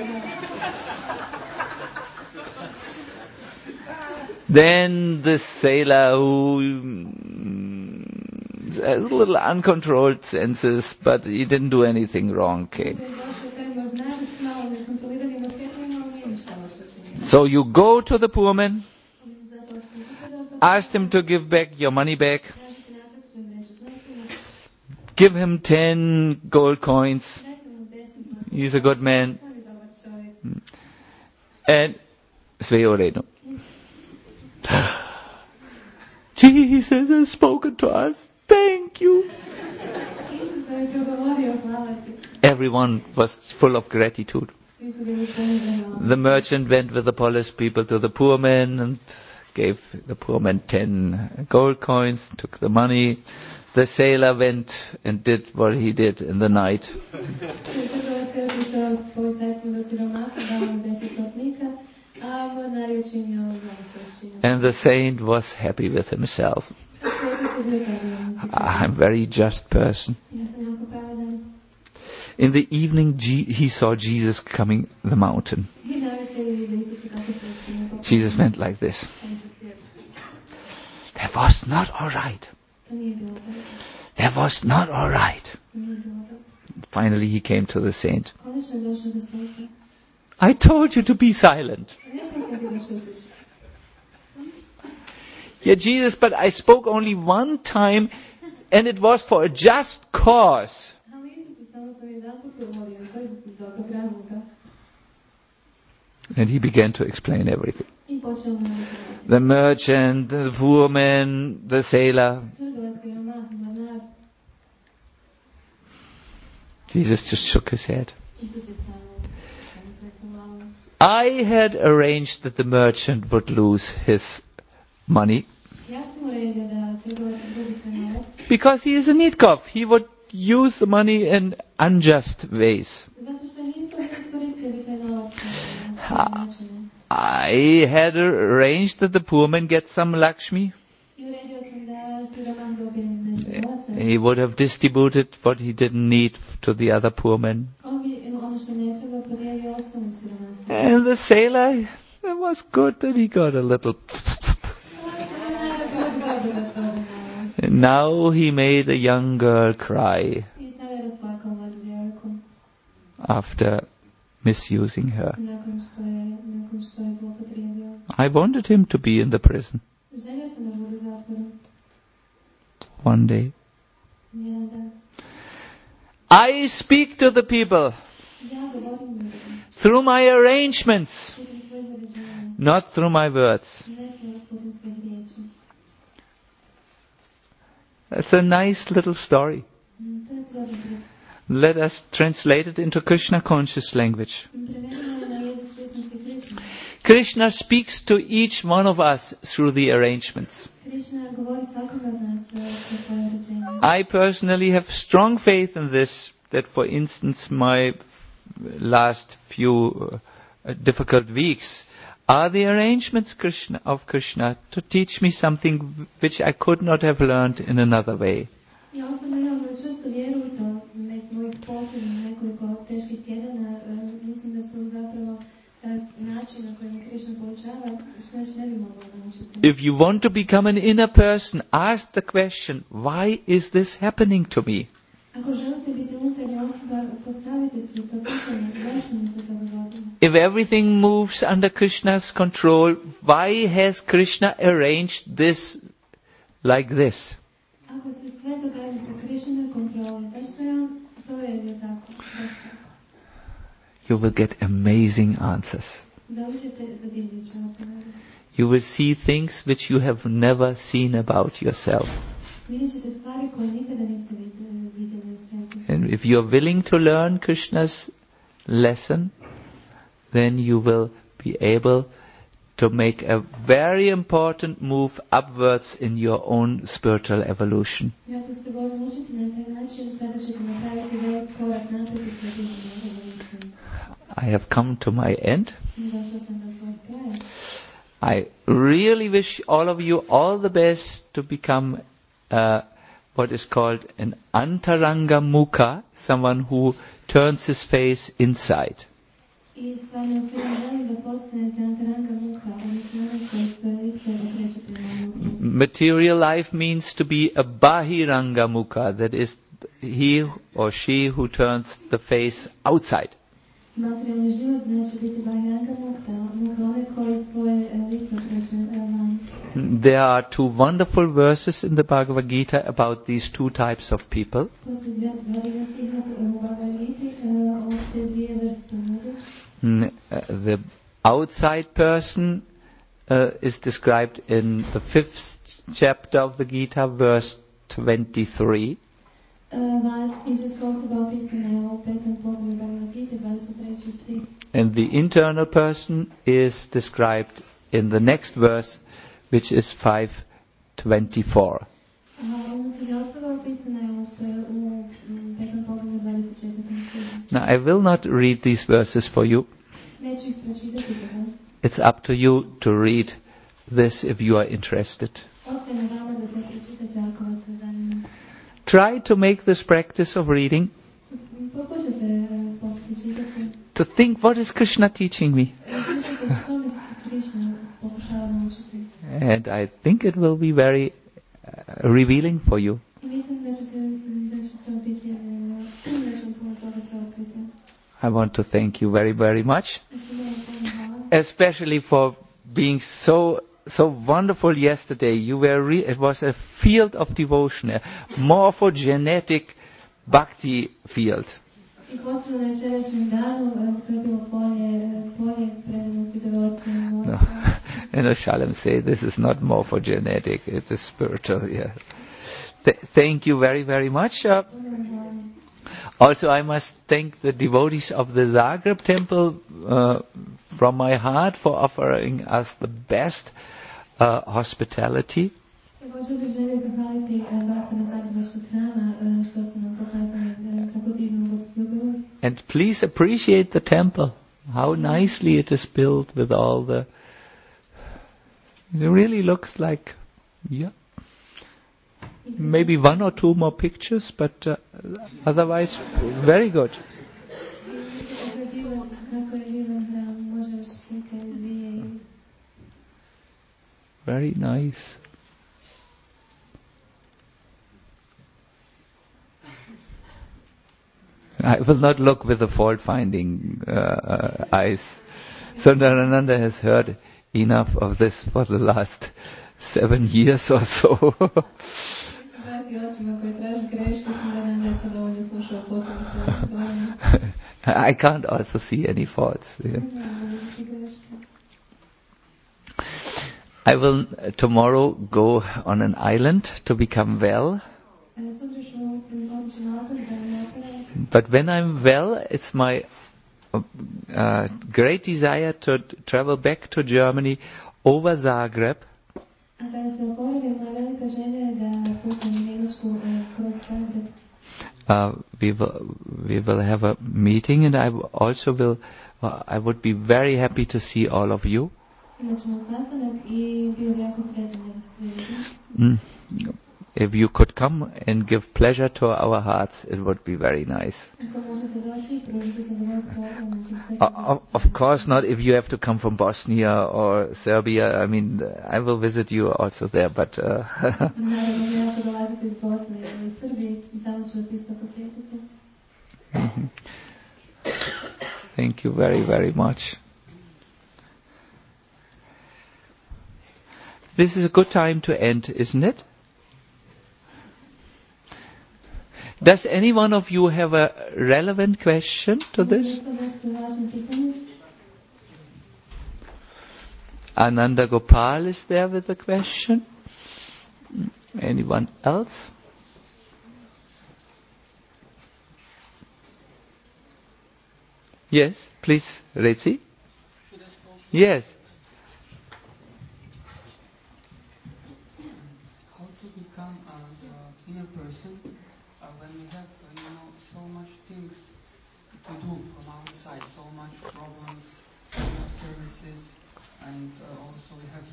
A: Then the sailor, who has a little uncontrolled senses, but he didn't do anything wrong, came. So you go to the poor man, ask him to give back your money back, give him 10 gold coins. He's a good man. And sve u redu. Jesus has spoken to us. Thank you. Everyone was full of gratitude. The merchant went with the police people to the poor man and gave the poor man 10 gold coins, took the money. The sailor went and did what he did in the night. And the saint was happy with himself. I'm a very just person. In the evening, he saw Jesus coming the mountain. Jesus went like this. That was not all right. That was not all right. Finally, he came to the saint. I told you to be silent. Yeah, Jesus, but I spoke only one time, and it was for a just cause. And he began to explain everything. The merchant, the poor man, the sailor. Jesus just shook his head. I had arranged that the merchant would lose his money because he is a Nitkov. He would use the money in unjust ways. I had arranged that the poor man gets some Lakshmi. He would have distributed what he didn't need to the other poor men. And the sailor, it was good that he got a little. And now he made a young girl cry after misusing her. I wanted him to be in the prison one day. I speak to the people through my arrangements, not through my words. That's a nice little story. Let us translate it into Krishna conscious language. Krishna speaks to each one of us through the arrangements. I personally have strong faith in this, that for instance my last few difficult weeks are the arrangements of Krishna to teach me something which I could not have learned in another way.
B: da su zapravo način na koji Krishna poučava, što ne bi moglo naučiti.
A: If you want to become an inner person, ask the question, why is this happening to me?
B: Ako želite biti unutarnja osoba, postavite si to pitanje, zašto mi se to dogodilo?
A: If everything moves under Krishna's control, why has Krishna arranged this like this?
B: Ako se sve događa po Krishnoj kontroli, zašto je on to uredio tako? Zašto?
A: You will get amazing answers.
B: Dobit ćete zadivljujuće odgovore.
A: You will see things which you have never seen about yourself.
B: Vidjet ćete stvari koje nikada niste vidjeli u sebi.
A: And if you are willing to learn Krishna's lesson, then you will be able to make a very important move upwards in your own spiritual evolution.
B: I ako ste voljni učiti na taj način, tada ćete napraviti velik korak naprijed u svojoj evoluciji.
A: I have come to my end.
B: Došla sam do svog kraja.
A: I really wish all of you all the best to become what is called an antaranga mukha, someone who turns his face inside.
B: I stvarno svima želim da postanete antaranga mukha, odnosno oni koji svoje lice okreće prema unutra.
A: Material life means to be a bahiranga mukha, that is he or she who turns the face outside.
B: Materijalni život znači biti bahiranga mukha, oni koji svoje lice okreće van.
A: There are two wonderful verses in the Bhagavad Gita about these two types of people. The outside person is described in the 5th chapter of the Gita, verse 23. And the internal person is described in the next verse, which is 5:24. Now I will not read these verses for you. It's up to you to read this if you are interested. Try to make this practice of reading, to think, what is Krishna teaching me? And I think it will be very revealing for you. I want to thank you very, very much, especially for being so wonderful yesterday. You were it was a field of devotion, a morphogenetic bhakti field. No. And Shalom say this is not morphogenetic, it is spiritual. Yeah. Thank you very, very much. Also, I must thank the devotees of the Zagreb temple from my heart for offering us the best hospitality. And please appreciate the temple, how nicely it is built with all the... It really looks like, maybe 1 or 2 more pictures, but otherwise very good. Very nice. I will not look with the fault-finding eyes. Sundarananda has heard enough of this for the last 7 years or so. I can't also see any faults. Yeah. I will tomorrow go on an island to become well. But when I'm well, it's my great desire to travel back to Germany over Zagreb. We will have a meeting, and I also will. I would be very happy to see all of you. If you could come and give pleasure to our hearts, it would be very nice. Of course not if you have to come from Bosnia or Serbia. I mean, I will visit you also there, but... Thank you very, very much. This is a good time to end, isn't it? Does any one of you have a relevant question to this? Ananda Gopal is there with a question. Anyone else? Yes, please, Rezi. Yes.
C: How to become an inner person when we have, so much things to do from outside, so much problems, so much services, and also we have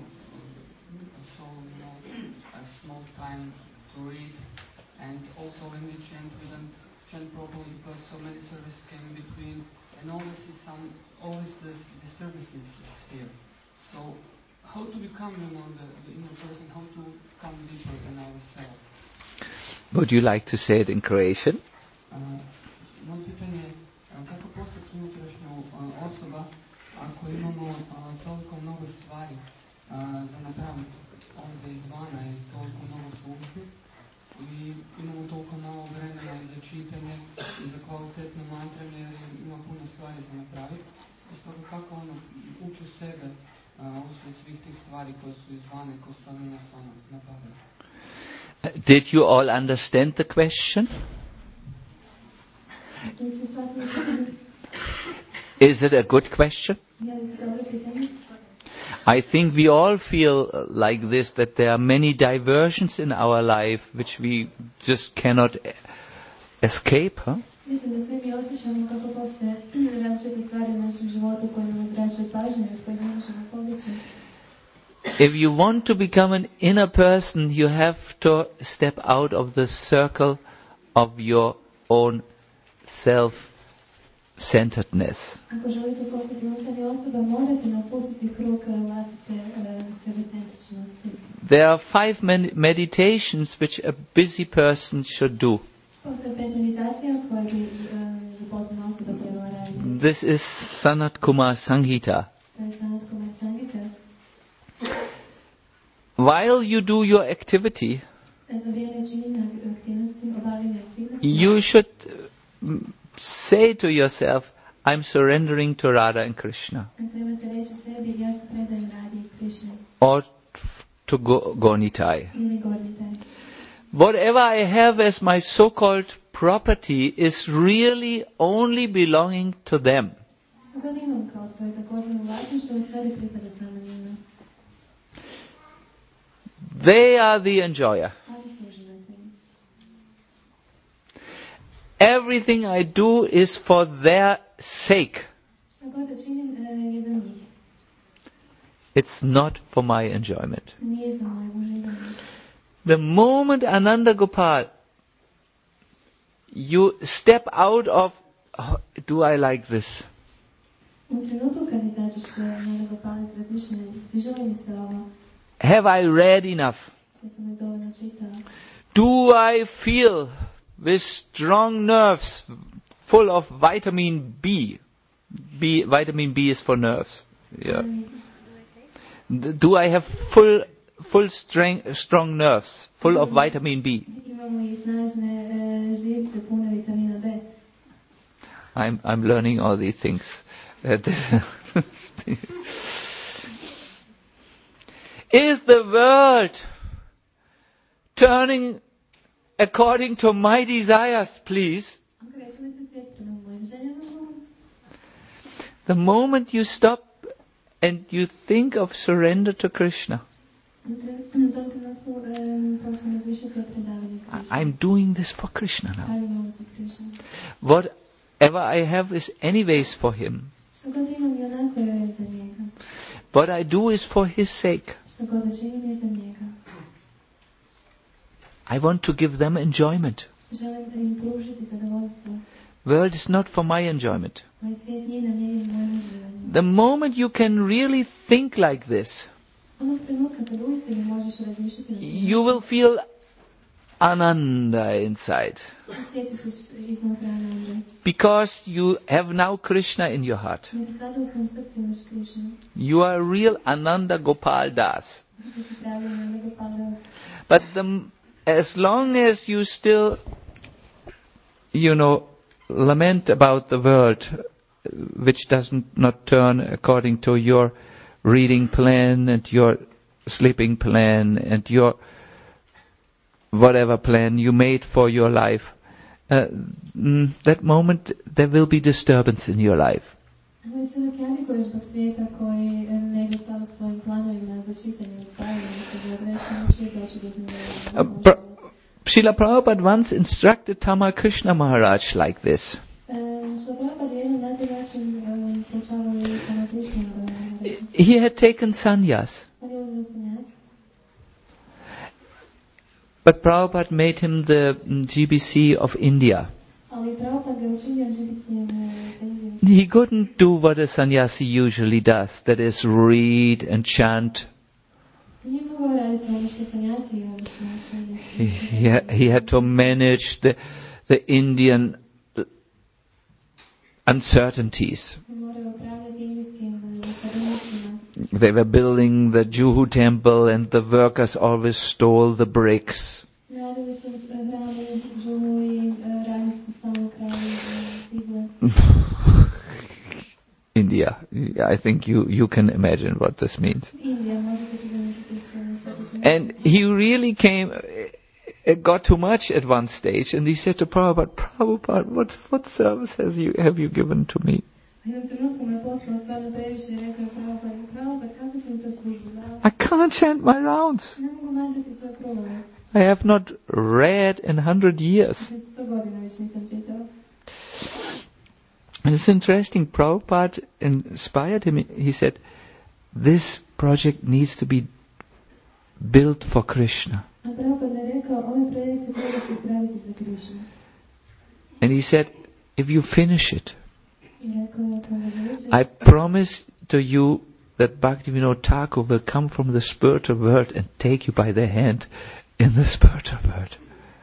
C: a small time to read, and also when we chant, we don't chant properly because so many services came in between, and always this disturbances here. So how to become, the inner person, how to come deeper in ourselves.
A: Would you like to say it in Croatian?
C: Moje pitanje je kako postati unutrašnja osoba ako imamo toliko mnogo stvari za napraviti ovdje izvana i toliko mnogo službi i imamo toliko malo vremena i za čitanje i za kvalitetno mantranje jer ima puno stvari za napraviti. I stoga kako ući u sebe uslijed svih tih stvari koje su izvane i koje stvarno nas napadaju.
A: Did you all understand the question? Is it a good question? I think we all feel like this, that there are many diversions in our life which we just cannot escape. Huh? If you want to become an inner person, you have to step out of the circle of your own self-centeredness. There are 5 meditations which a busy person should do. This is Sanat Kumar Sanghita. While you do your activity, you should say to yourself, I'm surrendering to Radha and Krishna. Or to Gornitai. Whatever I have as my so-called property is really only belonging to them. They are the enjoyer. Everything I do is for their sake. It's not for my enjoyment. The moment Ananda Gopal, you step out of, do I like this? Have I read enough? Do I feel with strong nerves full of vitamin B? Vitamin B is for nerves. Yeah. Do I have full strong nerves full of vitamin B? I'm learning all these things. Is the world turning according to my desires, please? The moment you stop and you think of surrender to Krishna, I'm doing this for Krishna now. Whatever I have is anyways for Him. What I do is for His sake. I want to give them enjoyment.
B: Želim da im pružiti zadovoljstvo.
A: World is not for my enjoyment.
B: Moj svijet nije namijenjen mojim uživanjem.
A: The moment you can really think like this,
B: Onog trenutka kad uistinu možeš razmišljati na tim,
A: you will feel ananda inside.
B: osjetiš iznutra Anande.
A: Because you have now Krishna in your heart.
B: Jer sada u svom srcu imaš Krišnu.
A: You are real Ananda Gopal Das.
B: Ti si pravi Ananda Gopal Das.
A: But as long as you still, lament about the world, which does not turn according to your reading plan and your sleeping plan and your whatever plan you made for your life, that moment there will be disturbance in your life.
B: Ali se uvijek jazikuješ zbog svijeta koji ne bi stao svojim planovima za čitanje i spavanje, što bi odrećeno učiti doći do znanja.
A: Srila Prabhupada once instructed Tama Krishna Maharaj like this. He had taken sannyas. But Prabhupada made him the GBC of India. He couldn't do what a sannyasi usually does, that is read and chant. He had to manage the Indian uncertainties. They were building the Juhu temple and the workers always stole the bricks. India. I think you can imagine what this means. And he really it got too much at one stage, and he said to Prabhupada, what service have you given to me? I can't chant my rounds. I have not read in 100 years. And it's interesting, Prabhupada inspired him. He said, this project needs to be built for Krishna. And he said, if you finish it, I promise to you that Bhaktivinoda Thakur will come from the spiritual world and take you by the hand in the spiritual world.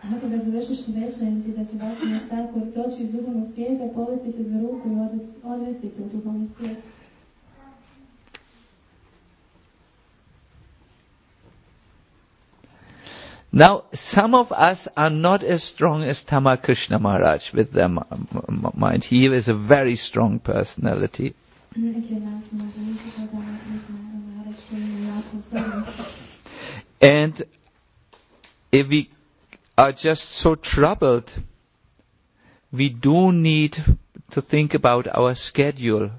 A: Now, some of us are not as strong as Tama Krishna Maharaj with their mind. He is a very strong personality. And if we are just so troubled, we do need to think about our schedule.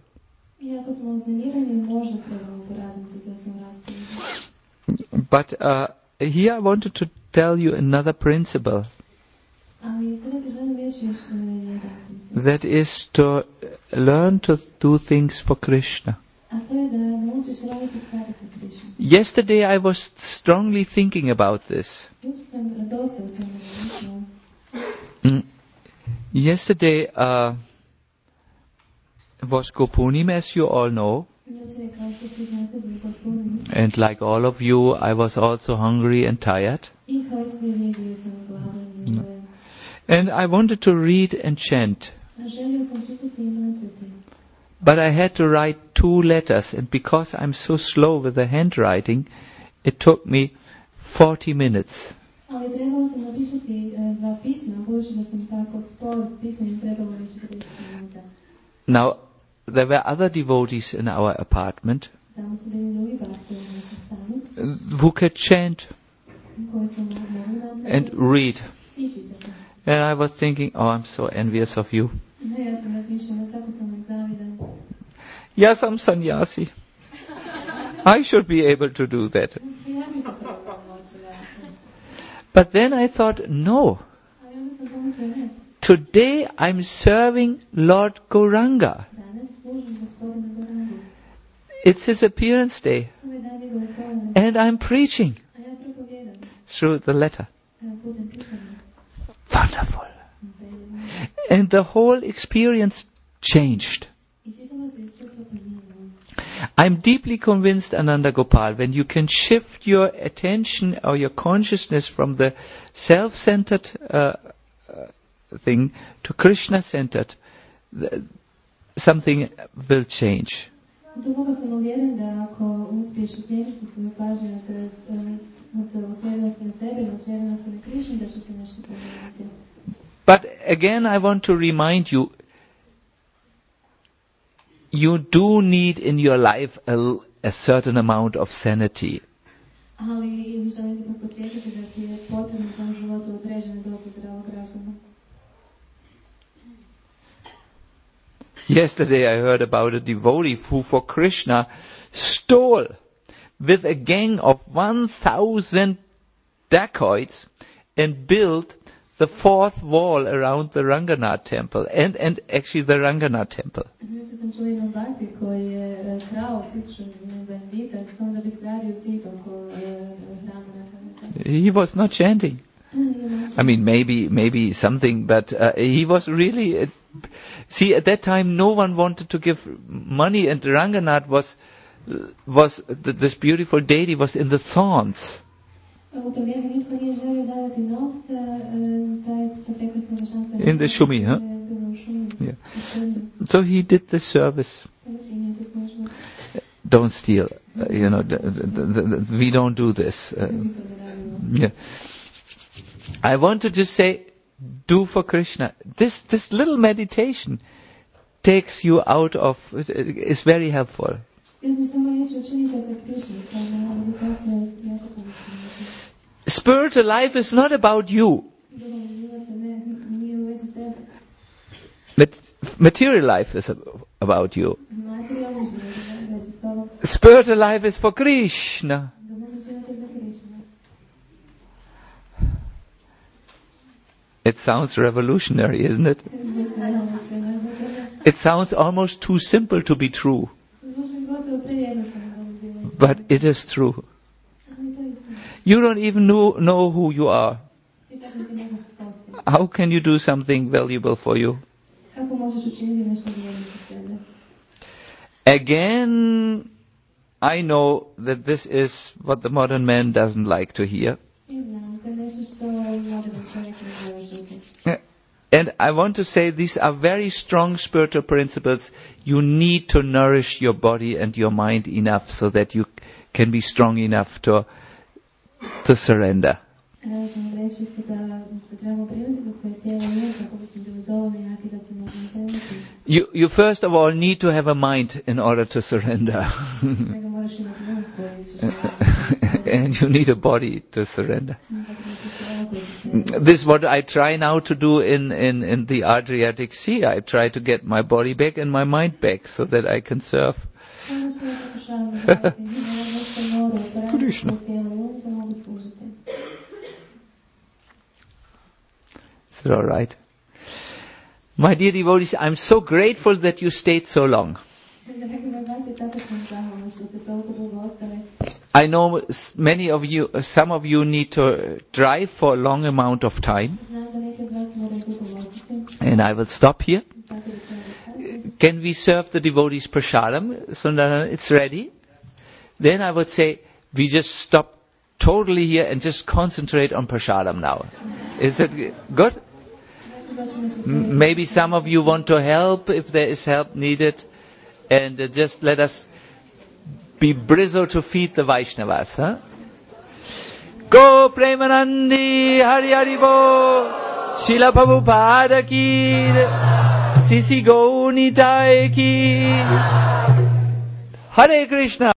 A: But here I wanted to tell you another principle. That is to learn to do things for Krishna. Yesterday I was strongly thinking about this. Yesterday was Gopunim, as you all know. And like all of you, I was also hungry and tired. And I wanted to read and chant. But I had to write 2 letters, and because I'm so slow with the handwriting, it took me 40 minutes. Now, there were other devotees in our apartment who could chant and read. And I was thinking, I'm so envious of you. Yes, I'm sannyasi. I should be able to do that. But then I thought, no. Today I'm serving Lord Gauranga. It's his appearance day. And I'm preaching through the letter. Wonderful. And the whole experience changed. I'm deeply convinced, Ananda Gopal, when you can shift your attention or your consciousness from the self-centered thing to Krishna-centered, something will change.
B: Duboko sam uvjeren da ako uspiješ usmjeriti svoju pažnju od usmjerenosti na sebe ili usmjerenosti na Krišnu, da će se nešto promijeniti.
A: But again, I want to remind you, you do need in your life a certain amount of sanity.
B: Ali želim te podsjetiti da ti je potrebno u tom životu određene doze zdravog razuma.
A: Yesterday I heard about a devotee who for Krishna stole with a gang of 1,000 dacoits and built the fourth wall around the Ranganath temple and actually the Ranganath temple.
B: Jučer sam čula jednog bhakti koji je krao s tisućom bandita samo da bi zgradio zid oko hrama Ranganath.
A: He was not chanting. I mean, maybe something, but he was really... see, at that time, no one wanted to give money, and Ranganath was this beautiful deity was in the thorns. In the Shumi, huh? Yeah. So he did the service. Don't steal. We don't do this. Yeah. I want to just say, do for Krishna. This little meditation takes you out of, is very helpful. Spiritual life is not about you. Material life is about you. Spiritual life is for Krishna. It sounds revolutionary, isn't it? It sounds almost too simple to be true. But it is true. You don't even know who you are. How can you do something valuable for you? Again, I know that this is what the modern man doesn't like to hear. And I want to say these are very strong spiritual principles. You need to nourish your body and your mind enough so that you can be strong enough to surrender. You first of all need to have a mind in order to surrender. And you need a body to surrender. This is what I try now to do in the Adriatic Sea. I try to get my body back and my mind back so that I can serve Krishna. Is it all right? My dear devotees, I'm so grateful that you stayed so long. I know some of you need to drive for a long amount of time. And I will stop here. Can we serve the devotees prasadam? So now it's ready. Then I would say, we just stop totally here and just concentrate on prasadam now. Is that good? Maybe some of you want to help if there is help needed. And just let us be brizzo to feed the Vaishnavas. Huh? Go Premanandi Hari Hari Bo Srila Prabhupada ki Sisi Gaur Nitai ki Hare Krishna.